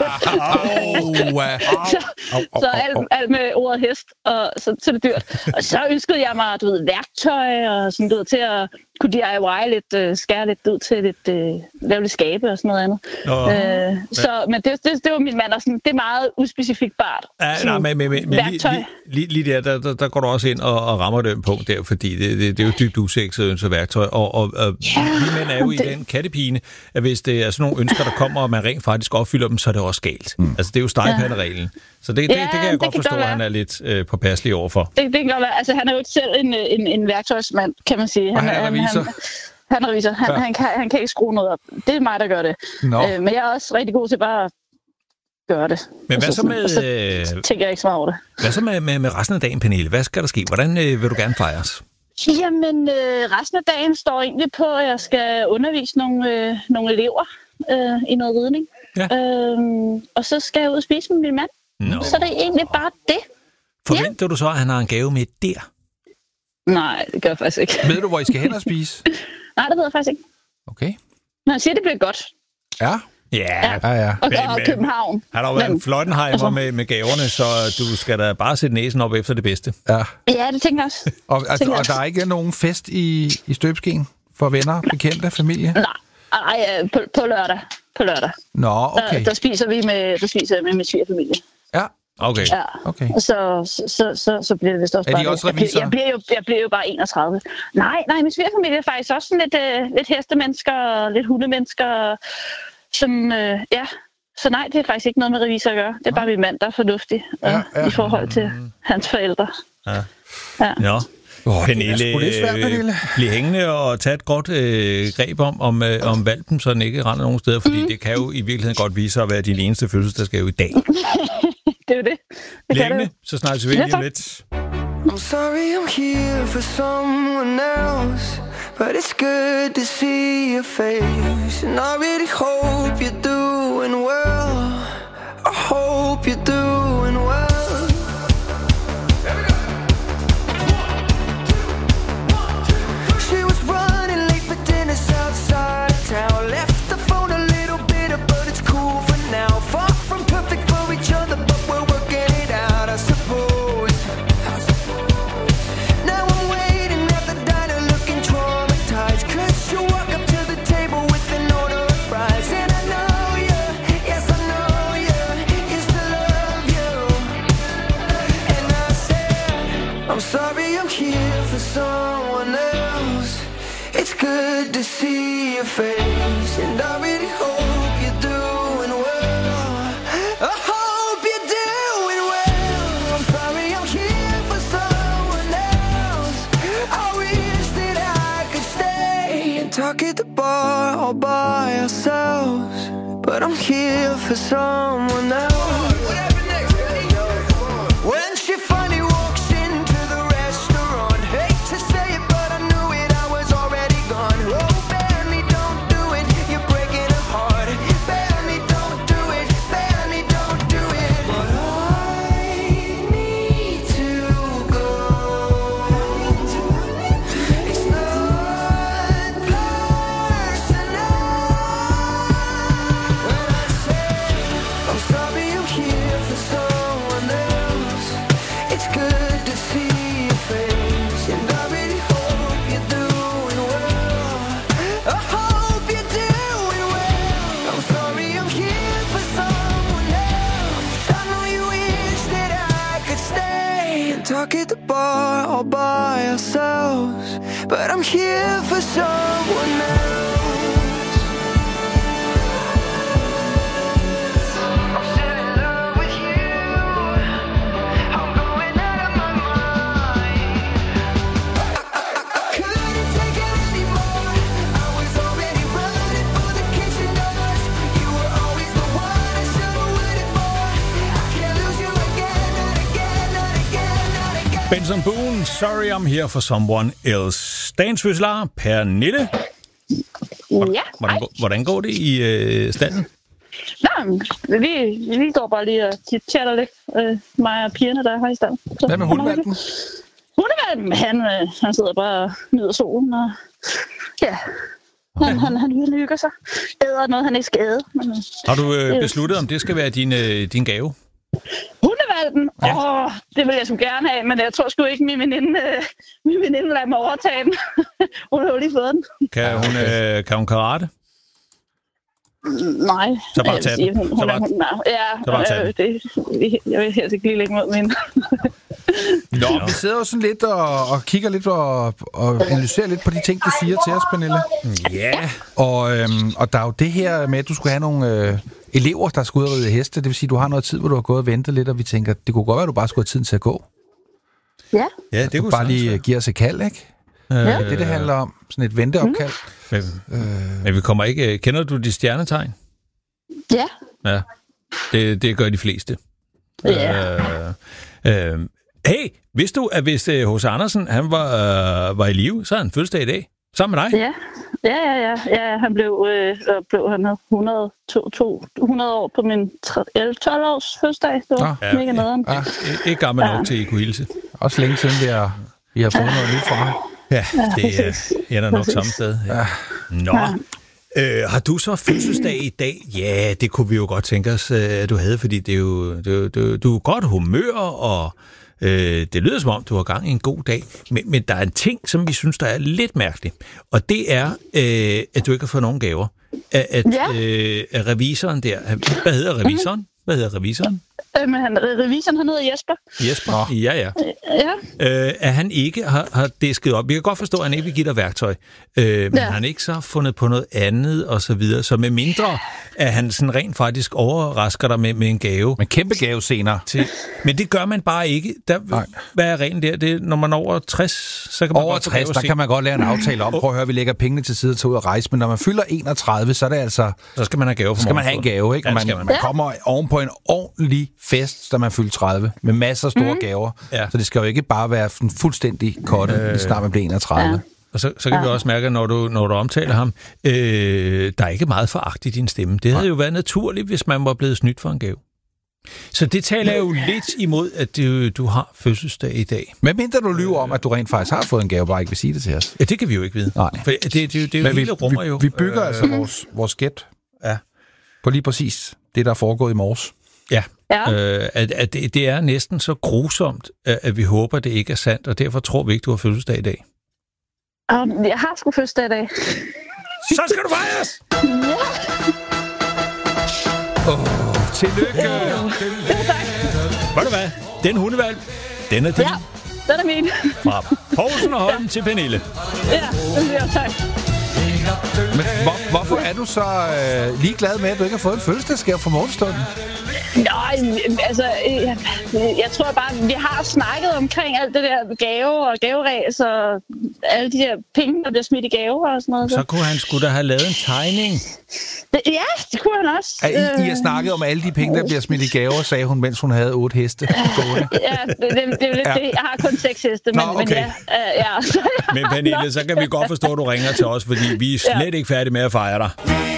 Så alt med ordet hest, og så er det dyrt. Og så ønskede jeg mig, værktøj, og sådan, til at kunne DIY lidt, skære lidt ud til lidt, lave lidt skabe og sådan noget andet. Men det var min mand, og sådan, det er meget uspecifikbart. Men lige der går du også ind og rammer den punkt der, fordi det er jo dybt usekset at ønske værktøj, og vi mænd er jo i den kattepine, at hvis det er sådan nogle ønsker, der kommer, og man rent faktisk opfylder dem, så er det også galt. Altså, det er jo stegepandereglen. Så det kan jeg godt forstå, at han er lidt påpasselig overfor. Det kan godt være. Altså, han er jo ikke selv en værktøjsmand, kan man sige. Han er revisor. Han er revisor. Han kan ikke skrue noget op. Det er mig, der gør det. Men jeg er også rigtig god til bare at gøre det. Men hvad så med... Så tænker jeg ikke så meget over det. Hvad så med resten af dagen, Pernille? Hvad skal der ske? Hvordan vil du gerne fejres? Jamen, resten af dagen står egentlig på, at jeg skal undervise nogle elever i noget ridning. Ja. Og så skal jeg ud og spise med min mand. Så det er egentlig bare det. Forventer du så, at han har en gave med der? Nej, det gør jeg faktisk ikke. Ved du, hvor I skal hen og spise? Nej, det ved jeg faktisk ikke. Okay. Men han siger, det bliver godt. Ja. Og København. Har der været en Flottenheimer med gaverne, så du skal da bare sætte næsen op efter det bedste. Ja, det tænker jeg også. Og der er ikke nogen fest i støbeskeen for venner, bekendte, familie? Nej, på lørdag. Nå, okay. Der spiser vi med min svigerfamilie. Ja. Okay. Ja. Og så bliver det vist også bare... Er de også revisorer? Jeg bliver jo bare 31. Nej, min svigerfamilie er faktisk også sådan lidt hestemennesker og lidt hundemennesker, som, Så nej, det er faktisk ikke noget med revisor at gøre. Det er bare min mand, der er fornuftig i forhold til hans forældre. Ja. Pernille, bliv hængende og tage et godt greb om valpen, så den ikke render nogen steder, fordi det kan jo i virkeligheden godt vise sig at være din eneste fødselsdagsgave i dag. Det er jo det. Bliv hængende, så snakkes vi lige om lidt. I'm sorry I'm here for someone else, but it's good to see your face. And I really hope you're doing well. I hope you're doing well. She was running late for dinner outside town. Left the phone a little bitter, but it's cool for now. Far from perfect for each other, but we're working it out, I suppose. face, and I really hope you're doing well. I hope you're doing well. I'm sorry I'm here for someone else. I wish that I could stay and talk at the bar all by ourselves, but I'm here for someone else. When she finally walks into the restaurant, hate to say it, but I knew it, I was already gone. Oh, Benny, don't do it, you're breaking her heart. Benny, don't do it, Benny, don't do it. But I need to go. It's not personal. When I say I'm sorry I'm here for someone else, it's good to see your face, and I really hope you're doing well. I hope you're doing well. I'm sorry I'm here for someone else. I know you wish that I could stay and talk at the bar all by ourselves, but I'm here for someone else. I'm still in love with you. I'm going out of my mind. I couldn't take it anymore. I was already running for the kitchen doors. You were always the one I should have waited for. I can't lose you again, not again, not again, not again. Benson Boone, Sorry I'm Here for Someone Else. Dagens fødselar, Pernille. Ja, Hvordan går det i standen? Nå, vi går bare lige og chit-chatter lidt. Mig og pigerne, der er her i stedet. Hvad med hundevalpen? Hundevalpen, han sidder bare og nyder solen, og ja, han hygger sig. Æder noget, han ikke skal æde. Men, Har du besluttet, om det skal være din gave? hundevalpen? Ja. Det vil jeg sgu gerne have, men jeg tror sgu ikke, min veninde lader mig overtage den. Hun har jo lige fået den. Kan hun karate? Nej. Så bare tag den. Så bare tag den. Jeg vil helst ikke lige lægge mod min. Nå, vi sidder jo sådan lidt og kigger lidt og analyserer lidt på de ting, du siger til os, Pernille. Ja. Og der er jo det her med, at du skulle have nogle elever, der skulle ud og ride heste. Det vil sige, at du har noget tid, hvor du har gået og ventet lidt, og vi tænker, det kunne godt være, at du bare skulle have tiden til at gå. Ja. Ja, det kunne bare lige give os et kald, ikke? Det handler om. Sådan et venteopkald. Men vi kommer ikke... Kender du de stjernetegn? Ja. Ja. Det gør de fleste. Ja. Hey, vidste du, at hvis H.C. Andersen han var i live, så havde han fødselsdag i dag? Sammen med dig? Ja, han blev han 100 år på min 12-års fødselsdag. Det var mega nederen. Ikke gammel nok til, at I kunne hilse. Også længe siden, vi har fået noget nyt fra ham. Ja, det ender nok samme sted. Ja. Nå. Har du så fødselsdag i dag? Ja, det kunne vi jo godt tænke os, at du havde, fordi det er jo, du er godt humør, og det lyder som om, du har gang i en god dag. Men der er en ting, som vi synes, der er lidt mærkeligt, og det er, at du ikke har fået nogen gaver. At revisoren der... Hvad hedder revisoren? Revisoren, han hedder Jesper. Jesper? Ja. At han ikke har disket op. Vi kan godt forstå, at han ikke vil give dig værktøj. Men han ikke så fundet på noget andet, og så videre. Så med mindre, at han sådan rent faktisk overrasker dig med en gave. Med kæmpe gave senere. Men det gør man bare ikke. Hvad er reglen der? Det, når man er over 60, så kan man over godt 60, der kan man godt lave en aftale om. Prøv at høre, vi lægger pengene til side og tager ud og rejse. Men når man fylder 31, så er det altså... Så skal man have gave for skal man have en gave, ikke? Og man kommer ovenpå en ordentlig fest, da man fylder 30, med masser af store gaver. Ja. Så det skal jo ikke bare være fuldstændig korte, lige snart man bliver 31. Ja. Og så kan vi også mærke, at når du omtaler ham, der er ikke meget foragt i din stemme. Det havde jo været naturligt, hvis man var blevet snydt for en gave. Så det taler jo lidt imod, at du har fødselsdag i dag. Men mindre du lyver om, at du rent faktisk har fået en gave, bare ikke vil sige det til os. Ja, det kan vi jo ikke vide. Nej. For det er jo hele rummer jo. Vi bygger altså vores gæt på lige præcis det, der er foregået i morges. Ja. At det er næsten så grusomt, at vi håber, det ikke er sandt, og derfor tror vi ikke, du har fødselsdag i dag. Jeg har sgu fødselsdag i dag. Så skal du fejres! Ja. Tillykke! Ved du hvad? Den hundevalg, den er din. Ja, den er min. Fra Poulsen og Holm til Pernille. Ja, det bliver tak. Men hvorfor er du så ligeglad med, at du ikke har fået en fødselsdagsgave fra morgenstunden? Nej, altså, jeg tror bare, vi har snakket omkring alt det der gave og gaveræs og alle de der penge, der bliver smidt i gaver og sådan noget. Så kunne han sgu da have lavet en tegning. Ja, det kunne han også. I har snakket om alle de penge, der bliver smidt i gaver, sagde hun, mens hun havde 8 heste gående. Ja, det er jo lidt det. Jeg har kun 6 heste, men, okay. men ja. Men Pernille, så kan vi godt forstå, at du ringer til os, fordi vi er slet ikke færdige med at fejre dig.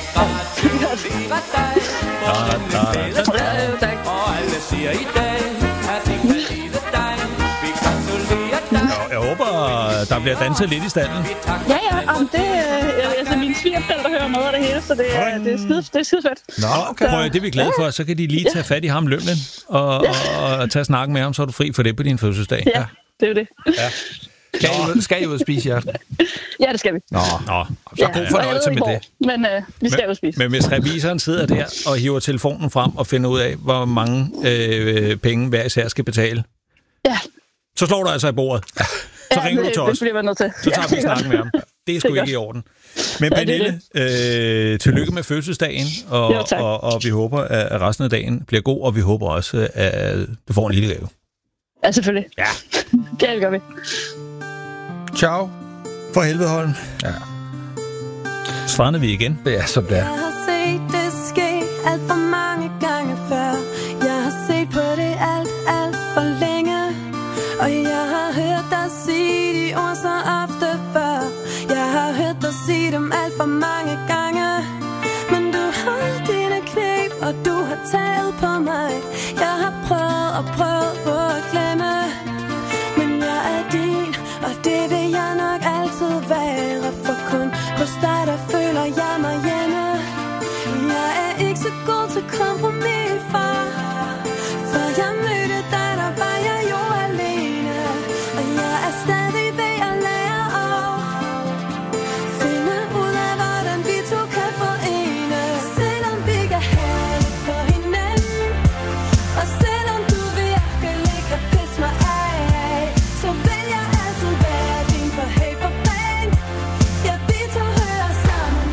Og alle siger i dag, at det kan lide dig. Vi gratulerer dig. Jeg håber, der bliver danset lidt i stallen. Ja, altså mine svigerforældre hører noget af det hele, så det er skide fedt. Nå, okay. Prøv, det er vi glade for. Så kan de lige tage fat i ham lømlen og tage snakken med ham, så er du fri for det på din fødselsdag. Ja, det er jo det. Ja. Skal I ud og spise i aften? Ja, det skal vi. Nå. Så god fornøjelse med det. Men vi skal jo spise. Men hvis revisoren sidder der og hiver telefonen frem og finder ud af, hvor mange penge hver især skal betale, så slår du altså i bordet. Så ringer du til os. Det bliver man nødt til. Så tager vi snakken med ham. Det er sgu ikke i orden. Men Pernille, tillykke med fødselsdagen, og vi håber, at resten af dagen bliver god, og vi håber også, at du får en lille gave. Ja, selvfølgelig. Ja. Det gør vi. Ciao. For helvede, Holm. Ja. Strander vi igen. Det er som det er. Jeg har set det ske alt for mange gange før. Jeg har set på det alt for længe. Og jeg har hørt dig sige de ord så ofte før. Jeg har hørt dig sige dem alt for mange gange. Men du har dine knæb, og du har taget på mig. Jeg har prøvet på at glemme. Men jeg er din, og det vil jeg nok altid være. For kun hos dig, der føler jeg mig hjemme. Jeg er ikke så god til kompromis, far. For jeg mødte dig, der var jeg jo alene. Og jeg er stadig ved at lære at finde ud af, hvordan vi to kan forene. Selvom vi kan have det på hinanden, og selvom du virkelig kan pisse mig af, så vil jeg altid være din for hey for fan. Ja, vi to hører sammen.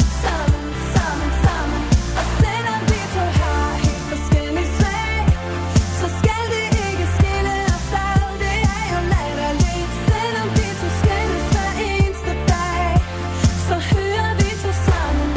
Og selvom vi to har helt forskellige smag, så skal det ikke skille os ad. Det er jo latterligt. Selvom vi to skændes hver eneste dag, så hører vi to sammen.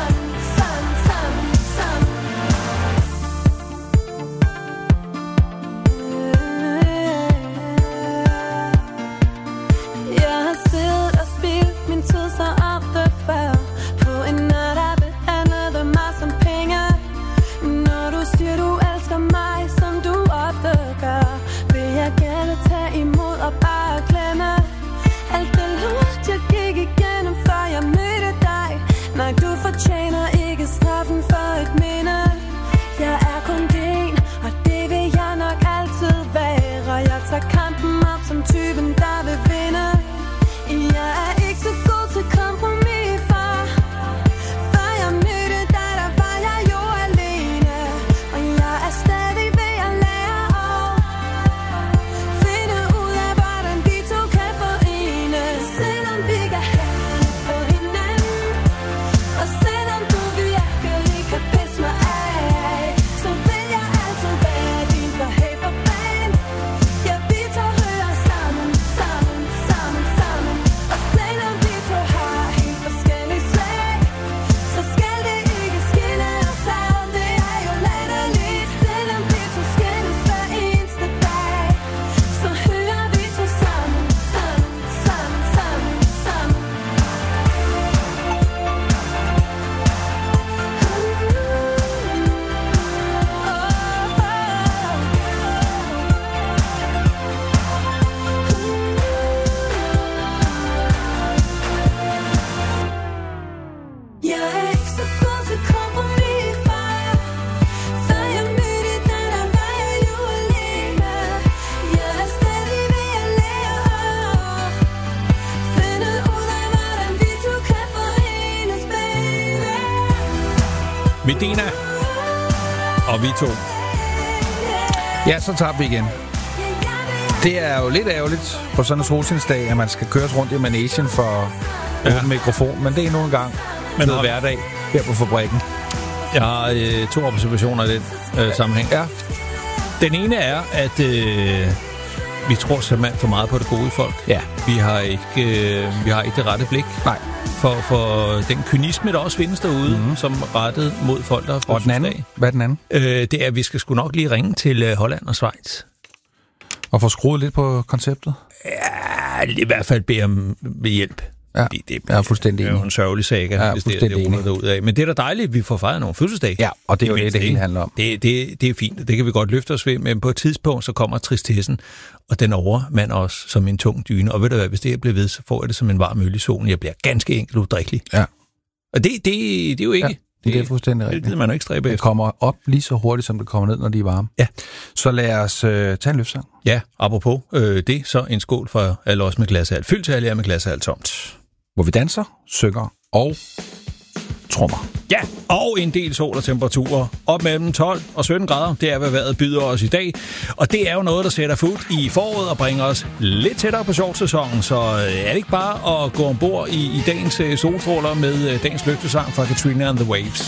Jeg har siddet og spildt min tid så ofte før på en nat, der behandlede mig som penge. Når du siger, du elsker mig, som du ofte gør, vil jeg gerne tage imod og bare glemme alt det lort, jeg gik igennem, før jeg mødte dig. Nej, du fortjener ikke straffen for et minde. Jeg er kun din, og det vil jeg nok altid være. Jeg tager kampen op som typen, der vil vinde. Jeg er ikke så god til kompromis, far. Før jeg mødte dig, der var jeg jo alene. Og jeg er stadig ved at lære at finde ud af, hvordan vi to kan forene. Selvom vi kan have det på hinanden, og selvom du virkelig kan pisse mig af, så vil jeg altid være din for hey for fan. Ja, vi to hører sammen. Og selvom vi to har helt forskellige smag, så skal det ikke skille os ad. Det er jo latterligt. Selvom vi to skændes hver eneste dag, så hører vi to sammen. Jeg er ikke så god til kompromis, far. Før jeg mødte dig, der var jeg jo alene. Jeg er stadig ved at lære at finde ud af, hvordan vi to kan forenes, baby. Medina og vi to. Ja, så tager vi igen. Det er jo lidt ærgerligt på sådan en solskinsdag, at man skal køres rundt i managen for en mikrofon, men det er nu engang Men noget hverdag her på fabrikken. Jeg har 2 observationer i den sammenhæng. Ja. Den ene er, at vi tror simpelthen for meget på det gode i folk. Ja. Vi har ikke det rette blik. Nej. For den kynisme, der også findes derude, som rettet mod folk, der har fået. Og den anden? Hvad er den anden? Det er, at vi skal sgu nok lige ringe til Holland og Schweiz. Og få skruet lidt på konceptet? Ja, i hvert fald bede om hjælp. Ja, jeg er fuldstændig enig. Det er jo en sørgelig saga, hvis det ruller derud af. Men det er da dejligt, at vi får fejret nogle fødselsdage. Ja, og det er jo det hele handler om. Det er fint, det kan vi godt løfte os ved, men på et tidspunkt, så kommer tristessen, og den overmander os som en tung dyne. Og ved du hvad, hvis det her bliver ved, så får jeg det som en varm øl i solen. Jeg bliver ganske enkelt udrikkelig. Ja. Og det er jo ikke... Ja, det er fuldstændig rigtigt. Det gider man jo ikke stræbe efter. Det kommer op lige så hurtigt, som det kommer ned, når de er varme. Ja. Så lad os tage en løftsang. Ja, apropos det, så en skål for alle os med glas af alt fyldt til alle jer med glas af alt tomt. Hvor vi danser, synger og trommer. Ja, og en del sol og temperaturer. Op mellem 12 og 17 grader, det er, hvad vejret byder os i dag. Og det er jo noget, der sætter fod i foråret og bringer os lidt tættere på shortsæsonen. Så er det ikke bare at gå ombord i dagens solstråler med dagens lygtesang fra Katrina and the Waves.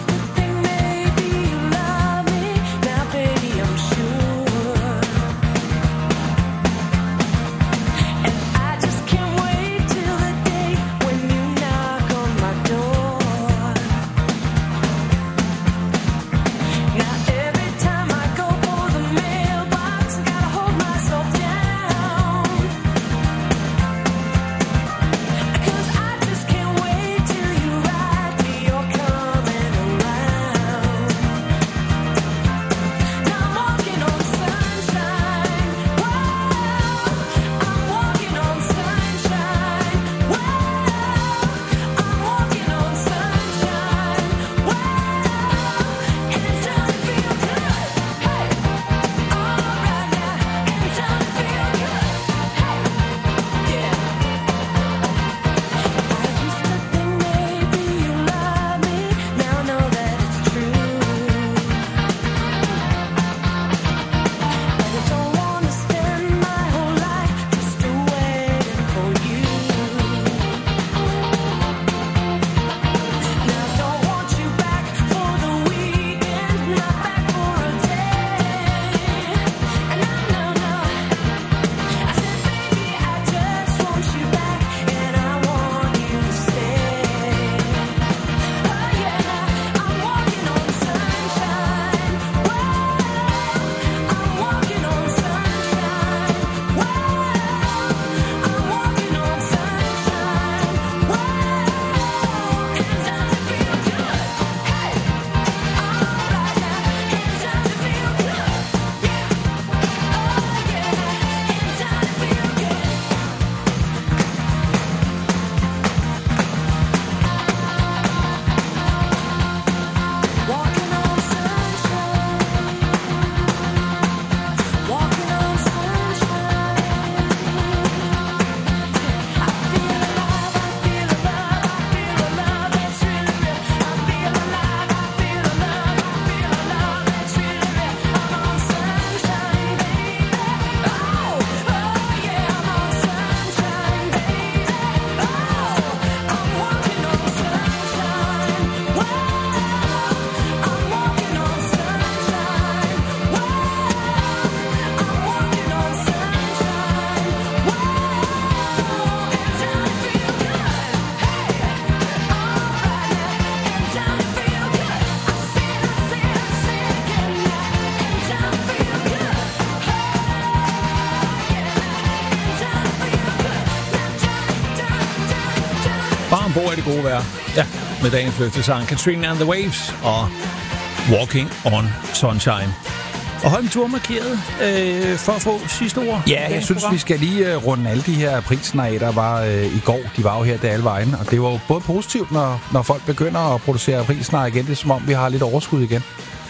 Hvor er det gode vejr? Ja, med dagens løftesang Katrina and the Waves og Walking on Sunshine. Og hold en tur markeret for at få sidste ord. Ja, jeg synes, vi skal lige runde alle de her priser af, der var i går. De var jo her til alle vejen, og det var jo både positivt, når folk begynder at producere prissnar igen. Det er som om, vi har lidt overskud igen.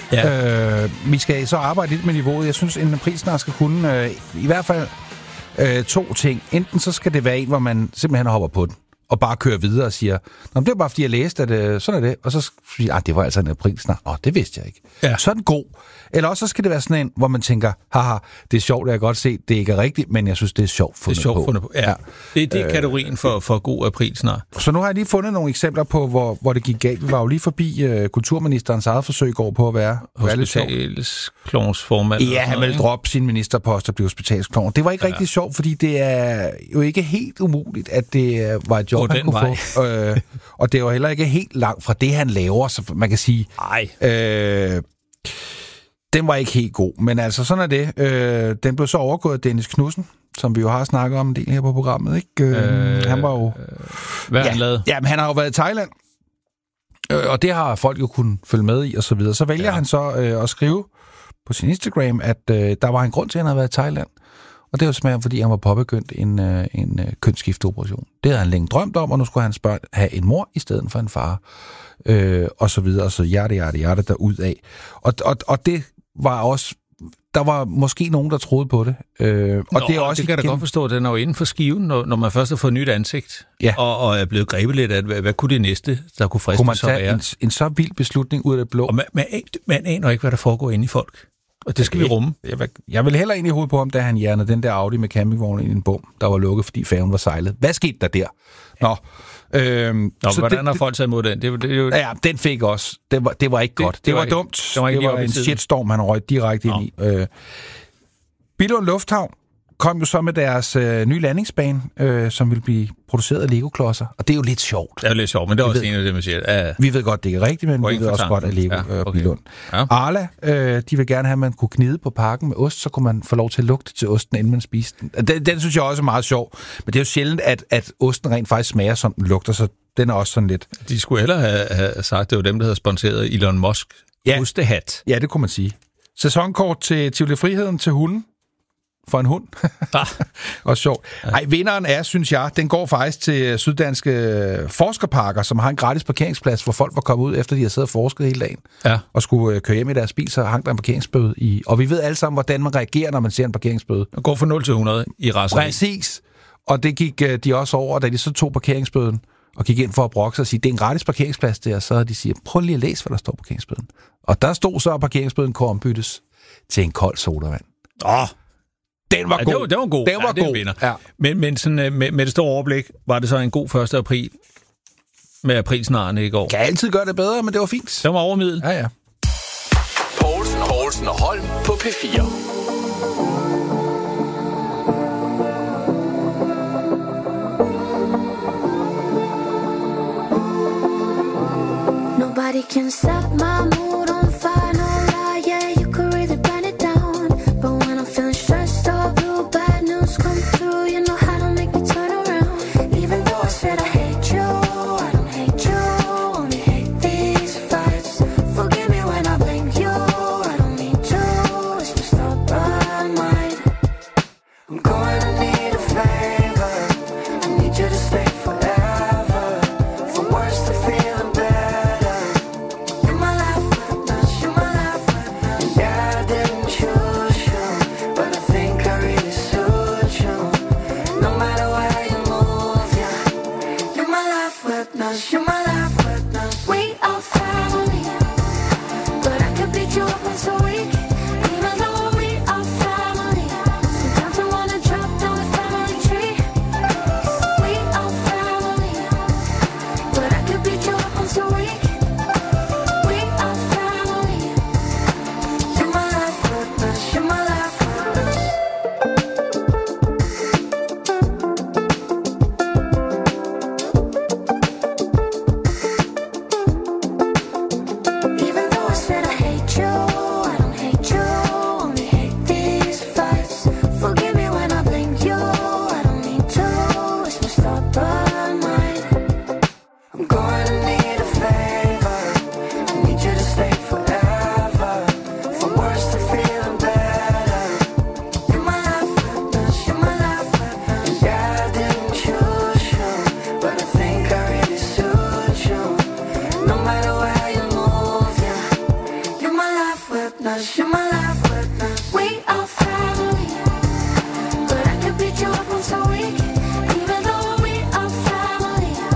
Ja. Vi skal så arbejde lidt med niveauet. Jeg synes, en prissnar skal kunne i hvert fald 2 ting. Enten så skal det være en, hvor man simpelthen hopper på den. og bare kører videre og siger, nå, det er bare fordi, jeg læste, at sådan er det. Og så siger jeg, det var altså en april snart. Det vidste jeg ikke. Ja. Så er den god. Eller også så skal det være sådan en, hvor man tænker, haha, det er sjovt, jeg kan godt se, det ikke er rigtigt, men jeg synes, det er sjovt fundet på. Ja. Det er kategorien for god april snart. Så nu har jeg lige fundet nogle eksempler på, hvor det gik galt. Vi var jo lige forbi kulturministerens eget forsøg går på at være hospitalsklovnsformand. Ja, han ville droppe sin ministerpost og blive hospitalsklovn. Det var ikke rigtig sjovt, fordi det er jo ikke helt umuligt, at det var et job, han kunne få. Og det er jo heller ikke helt langt fra det, han laver, så man kan sige... Den var ikke helt god, men altså sådan er det. Den blev så overgået af Dennis Knudsen, som vi jo har snakket om en del her på programmet, ikke? Han var jo... Hvad har han lavet? Ja, men han har jo været i Thailand, og det har folk jo kunnet følge med i, og så videre. Så vælger han så at skrive på sin Instagram, at der var en grund til, at han havde været i Thailand. Og det var simpelthen, fordi han var påbegyndt en kønsskifteoperation. Det havde han længe drømt om, og nu skulle hans børn have en mor i stedet for en far. Og så videre, og så hjerte derudad. Og det var også... Der var måske nogen, der troede på det. Og det er også det kan jeg da godt forstå, at den er jo inden for skiven, når man først har fået nyt ansigt, og er blevet grebet lidt af, hvad kunne det næste, der kunne friste så være? Kunne man tage en så vild beslutning ud af det blå? Og man aner ikke, hvad der foregår inde i folk. Og det skal vi rumme. Jeg vil heller ind i hovedet på ham, da han hjernede den der Audi med campingvognen i en bom, der var lukket, fordi færgen var sejlet. Hvad skete der der? Hvordan har folk taget imod den? Ja, den fik også. Det var ikke godt. Det var dumt. Det var en shitstorm, han røg direkte ind i. Billund Lufthavn kom jo så med deres nye landingsbane, som vil blive produceret af Lego-klodser. Og det er jo lidt sjovt. Det er jo lidt sjovt, men det er også en af det, man siger. Vi ved godt, det er rigtigt, men vi ved også godt, at Lego Billund. Arla, de vil gerne have, at man kunne gnide på pakken med ost, så kunne man få lov til at lugte til osten, inden man spiste den. Den synes jeg også er meget sjov. Men det er jo sjældent, at osten rent faktisk smager, som den lugter, så den er også sådan lidt... De skulle hellere have sagt, at det var dem, der havde sponsoreret Elon Musk. Ostehat. Ja, det kunne man sige. Sæsonkort til Tivoli Friheden til hunden. For en hund. Og sjovt. Ej, vinderen er, synes jeg, den går faktisk til Syddanske Forskerparker, som har en gratis parkeringsplads, hvor folk var kommet ud, efter de har siddet og forsket hele dagen, og skulle køre hjem i deres bil, så hang der en parkeringsbøde i. Og vi ved alle sammen, hvordan man reagerer, når man ser en parkeringsbøde. Den går fra 0 til 100 i raseri. Præcis. Og det gik de også over, da de så tog parkeringsbøden og gik ind for at brokke sig og sige, det er en gratis parkeringsplads der, så de siger, prøv lige at læse, hvad der står på parkeringsbøden. Og der stod så, at parkeringsbøden kunne ombyttes til en kold sodavand. Den var god. Det var god. Den var god. Ja. Men sådan, med det store overblik, var det så en god 1. april med aprilsnarerne i går? Kan altid gøre det bedre, men det var fint. Det var overmiddel. Ja. Poulsen og Holm på P4. Nobody can set my mood on fire, no lie, yeah, you could really burn it down. But when I'm feeling stressed or blue, bad news come through, you know how to make me turn around. Even though I said I hate you, I don't hate you, only hate these fights. Forgive me when I blame you, I don't mean to, it's my stubborn mind. I'm going to need a favor, I need you to stay forever, from worse to feeling better. You're my life witness, you're my life witness. Yeah, I didn't choose you, but I think I really suit you. No matter where you move, yeah. You're my life witness, you're my life witness. We are family, but I could beat you up once a week. Even though we are family, sometimes I wanna drop down the family tree. We are family, but I could beat you up once a week. We are family. You're my life witness, you're my life witness. Even though I said I hate you, I don't hate you, only hate these fights. Forgive me when I blame you, I don't mean to, it's my stubborn mind. I'm going to need a favor, I need you to stay forever, from worse to feeling better. You're my life witness, you're my life witness. Yeah, I didn't choose you, but I think I really suit you. No matter where you move, yeah. You're my life witness, you're my life witness. We are family, but I could beat you up once a week. Even though we are family,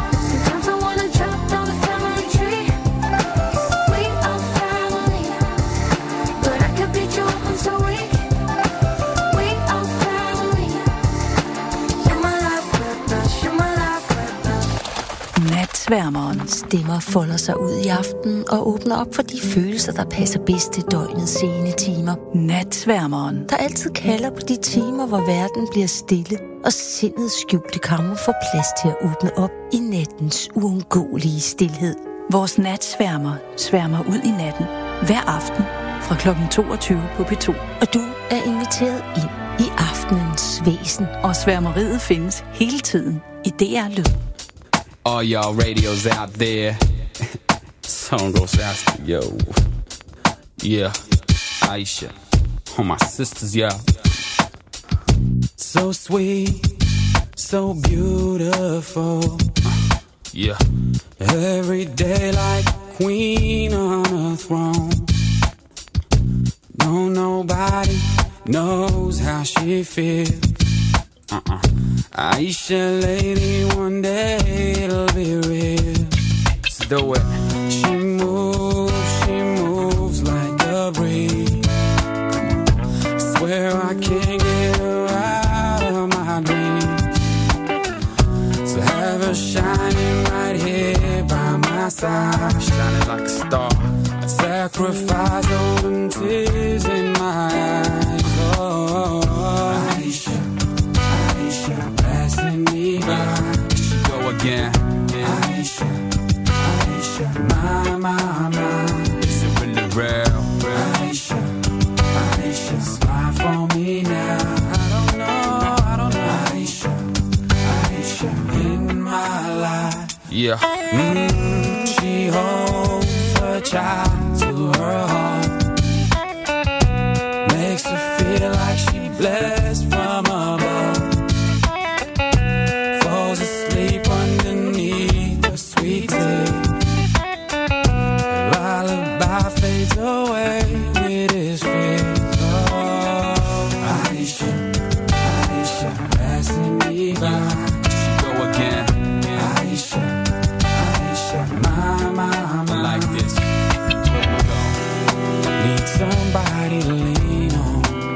Natsværmeren. Stemmer folder sig ud i aften og åbner op for de følelser, der passer bedst til døgnets sene timer. Natsværmeren. Der altid kalder på de timer, hvor verden bliver stille, og sindets skjulte kammer får plads til at åbne op i nattens uundgåelige stilhed. Vores natsværmer sværmer ud i natten hver aften fra kl. 22 på P2. Og du er inviteret ind i aftenens væsen. Og sværmeriet findes hele tiden i DR Lyd. All y'all radios out there. Song goes out to yo. Yeah, Aisha. All my sisters, yeah. So sweet, so beautiful. Yeah. Every day like queen on a throne. No, nobody knows how she feels. Aisha, lady, one day it'll be real. Let's do it. She moves like a breeze. Swear I can't get her out of my dreams. So have her shining right here by my side, shining like a star. I'd sacrifice all them tears in my eyes. Oh, Aisha, passing me by. She go again. Aisha, my. Is it really real? Aisha, smile for me now. I don't know. Aisha, in my life. Yeah. She holds her child to her heart. Makes her feel like she blessed from above. Falls asleep underneath her sweet tea. Lullaby fades away with his fears. Oh, Aisha, passing me by. She go again. Aisha, my. Like this. Need somebody to lean on.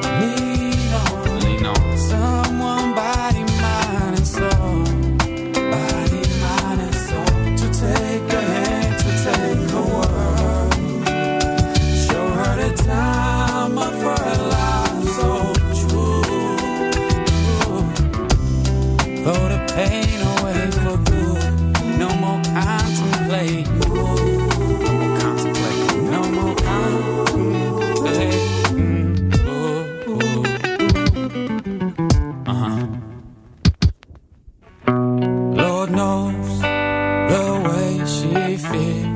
Someone body, mind and soul. Body, mind and soul. To take a hand, to take a word. Show her the time of her life so true. Throw the pain away for good. No more contemplate. No more contemplate. Lord knows the way she feels.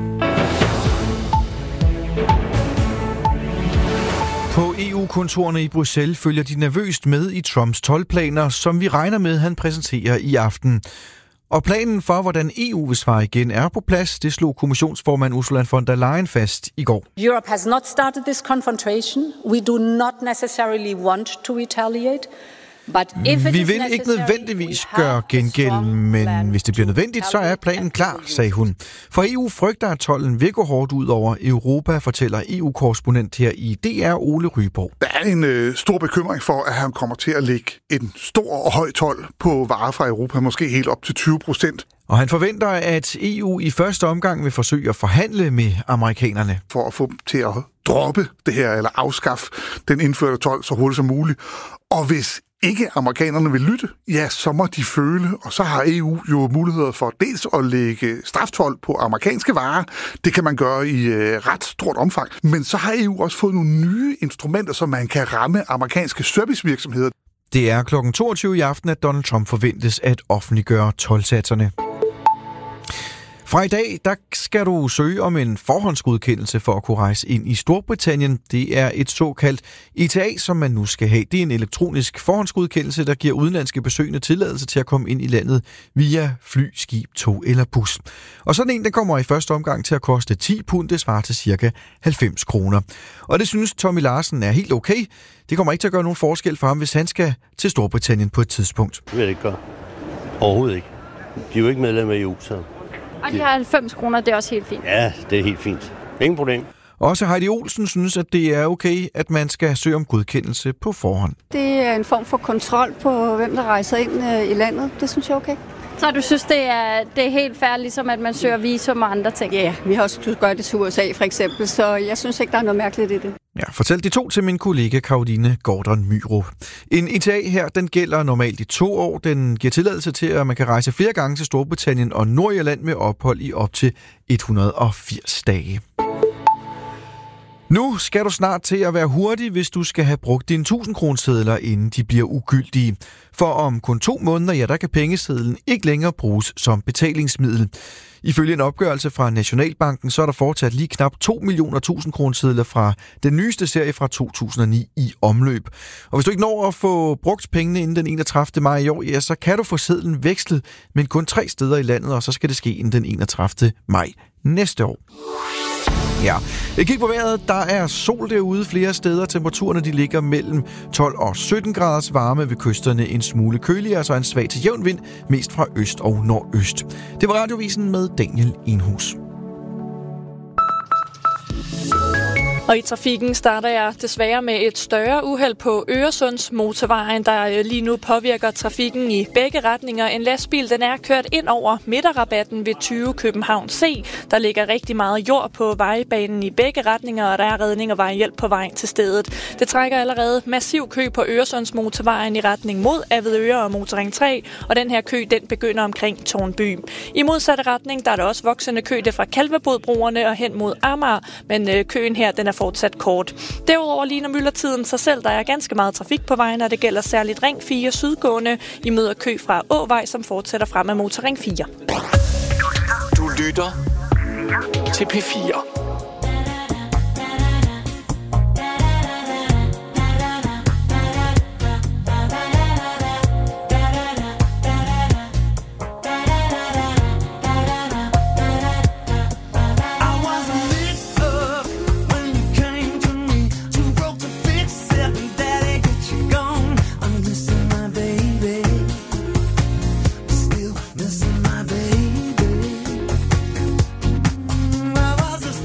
På EU-kontorerne i Bruxelles følger de nervøst med i Trumps toldplaner, som vi regner med, han præsenterer i aften. Og planen for, hvordan EU vil svare igen, er på plads. Det slog kommissionsformand Ursula von der Leyen fast i går. Europe has not started this confrontation. We do not necessarily want to retaliate. Vi vil ikke nødvendigvis gøre gengæld, men hvis det bliver nødvendigt, så er planen klar, sagde hun. For EU frygter, at tolden vil gå hårdt ud over Europa, fortæller EU-korrespondent her i DR, Ole Ryborg. Der er en stor bekymring for, at han kommer til at lægge en stor og høj told på varer fra Europa, måske helt op til 20%. Og han forventer, at EU i første omgang vil forsøge at forhandle med amerikanerne. For at få dem til at droppe det her, eller afskaffe den indførte told så hurtigt som muligt. Og hvis ikke amerikanerne vil lytte, ja, så må de føle, og så har EU jo muligheder for dels at lægge straftold på amerikanske varer. Det kan man gøre i ret stort omfang. Men så har EU også fået nogle nye instrumenter, så man kan ramme amerikanske servicevirksomheder. Det er kl. 22 i aften, at Donald Trump forventes at offentliggøre toldsatserne. Fra i dag, der skal du søge om en forhåndsgodkendelse for at kunne rejse ind i Storbritannien. Det er et såkaldt ETA, som man nu skal have. Det er en elektronisk forhåndsgodkendelse, der giver udenlandske besøgende tilladelse til at komme ind i landet via fly, skib, tog eller bus. Og sådan en, der kommer i første omgang til at koste 10 pund, det svarer til ca. 90 kroner. Og det synes Tommy Larsen er helt okay. Det kommer ikke til at gøre nogen forskel for ham, hvis han skal til Storbritannien på et tidspunkt. Det vil det ikke gøre. Overhovedet ikke. De er jo ikke medlem af EU, så... Og de har 90 kroner, det er også helt fint. Ja, det er helt fint. Ingen problem. Også Heidi Olsen synes, at det er okay, at man skal søge om godkendelse på forhånd. Det er en form for kontrol på, hvem der rejser ind i landet. Det synes jeg er okay. Så du synes, det er helt fair, ligesom at man søger visum og andre ting? Ja, vi har også gjort det til USA for eksempel, så jeg synes ikke, der er noget mærkeligt i det. Ja, fortæl de to til min kollega Caroline Gordon Myrup. En ETA her, den gælder normalt i 2 år. Den giver tilladelse til, at man kan rejse flere gange til Storbritannien og Nordirland med ophold i op til 180 dage. Nu skal du snart til at være hurtig, hvis du skal have brugt dine 1000-kronesedler, inden de bliver ugyldige. For om kun 2 måneder, ja, der kan pengesedlen ikke længere bruges som betalingsmiddel. Ifølge en opgørelse fra Nationalbanken, så er der fortsat lige knap 2 millioner 1000-kronesedler fra den nyeste serie fra 2009 i omløb. Og hvis du ikke når at få brugt pengene inden den 31. maj i år, ja, så kan du få sedlen vekslet, men kun 3 steder i landet, og så skal det ske inden den 31. maj næste år. Ja, et kig på vejret. Der er sol derude flere steder. Temperaturerne de ligger mellem 12 og 17 graders varme ved kysterne. En smule køligere, så en svag til jævn vind, mest fra øst og nordøst. Det var Radiovisen med Daniel Enhus. Og i trafikken starter jeg desværre med et større uheld på Øresundsmotorvejen, der lige nu påvirker trafikken i begge retninger. En lastbil den er kørt ind over midterrabatten ved 20 København C. Der ligger rigtig meget jord på vejbanen i begge retninger, og der er redning og vejhjælp på vej til stedet. Det trækker allerede massiv kø på Øresundsmotorvejen i retning mod Avedøre og Motorring 3, og den her kø den begynder omkring Tårnby. I modsatte retning der er der også voksende kø fra Kalvebodbroerne og hen mod Amager, men køen her den er fortsat kort. Derudover ligner myldretiden sig selv. Der er ganske meget trafik på vejen, og det gælder særligt Ring 4 sydgående. I møder kø fra Åvej, som fortsætter frem af Motorring 4. Du lytter til P4. Missing my baby. I was a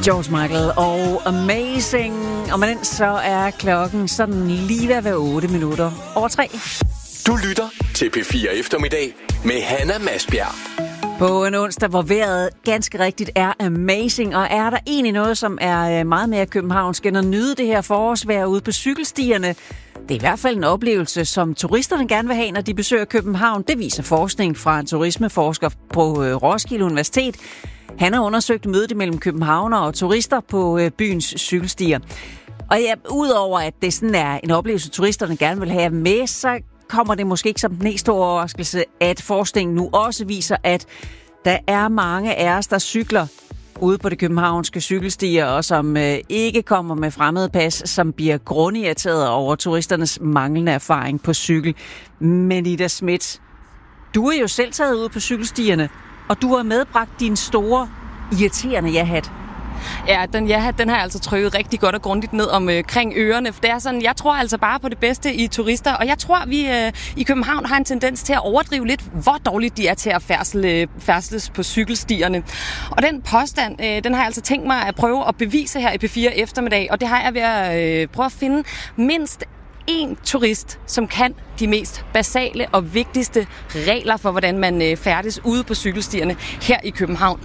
George Michael og Amazing. Og med den så er klokken sådan lige ved at være 8 minutter over 3. Du lytter til P4 Eftermiddag med Hanna Masbjerg. På en onsdag, hvor vejret ganske rigtigt er amazing, og er der egentlig noget, som er meget mere københavnsk end at nyde det her forårsvejr ude på cykelstierne. Det er i hvert fald en oplevelse, som turisterne gerne vil have, når de besøger København. Det viser forskning fra en turismeforsker på Roskilde Universitet. Han har undersøgt mødet mellem københavnere og turister på byens cykelstier. Og ja, udover at det sådan er en oplevelse, turisterne gerne vil have med, så kommer det måske ikke som den helt store overraskelse, at forskningen nu også viser, at der er mange af os, der cykler ude på det københavnske cykelstier, og som ikke kommer med fremmede pas, som bliver grundirriteret over turisternes manglende erfaring på cykel. Men Ida Schmidt, du er jo selv taget ud på cykelstierne, og du har medbragt din store, irriterende ja-hat. Ja, den ja-hat, den har jeg altså trykket rigtig godt og grundigt ned omkring ørerne. For det er sådan, jeg tror altså bare på det bedste i turister, og jeg tror, vi i København har en tendens til at overdrive lidt, hvor dårligt de er til at færdsles på cykelstierne. Og den påstand, den har jeg altså tænkt mig at prøve at bevise her i P4 Eftermiddag, og det har jeg ved at prøve at finde mindst en turist, som kan de mest basale og vigtigste regler for, hvordan man færdes ude på cykelstierne her i København.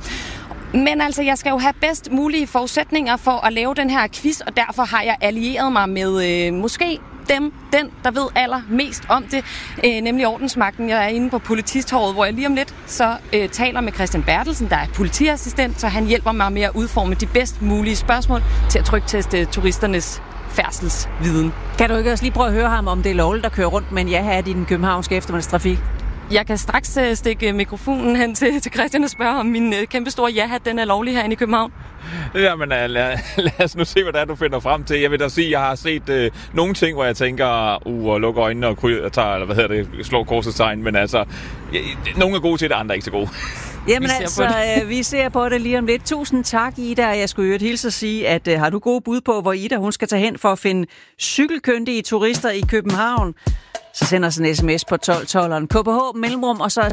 Men altså, jeg skal jo have bedst mulige forudsætninger for at lave den her quiz, og derfor har jeg allieret mig med måske den, der ved allermest om det, nemlig ordensmagten. Jeg er inde på Polititorvet, hvor jeg lige om lidt så taler med Christian Bertelsen, der er politiassistent, så han hjælper mig med at udforme de bedst mulige spørgsmål til at trykteste turisternes færdselsviden. Kan du ikke også lige prøve at høre ham, om det er lovligt at køre rundt med en ja-hat i den københavnske eftermiddagstrafik? Jeg kan straks stikke mikrofonen hen til Christian og spørge, om min kæmpestore ja-hat, den er lovlig herinde i København. Jamen, lad os nu se, hvad det er, du finder frem til. Jeg vil da sige, at jeg har set nogle ting, hvor jeg tænker, og lukker øjnene og slår korsets tegn, men altså, nogle er gode til det, andre er ikke så gode. Jamen vi ser på det lige om lidt. Tusind tak, Ida. Jeg skulle jo hilse at sige, at har du gode bud på, hvor Ida hun skal tage hen for at finde cykelkyndige turister i København, så send os en sms på 1212'eren. KBH mellemrum, og så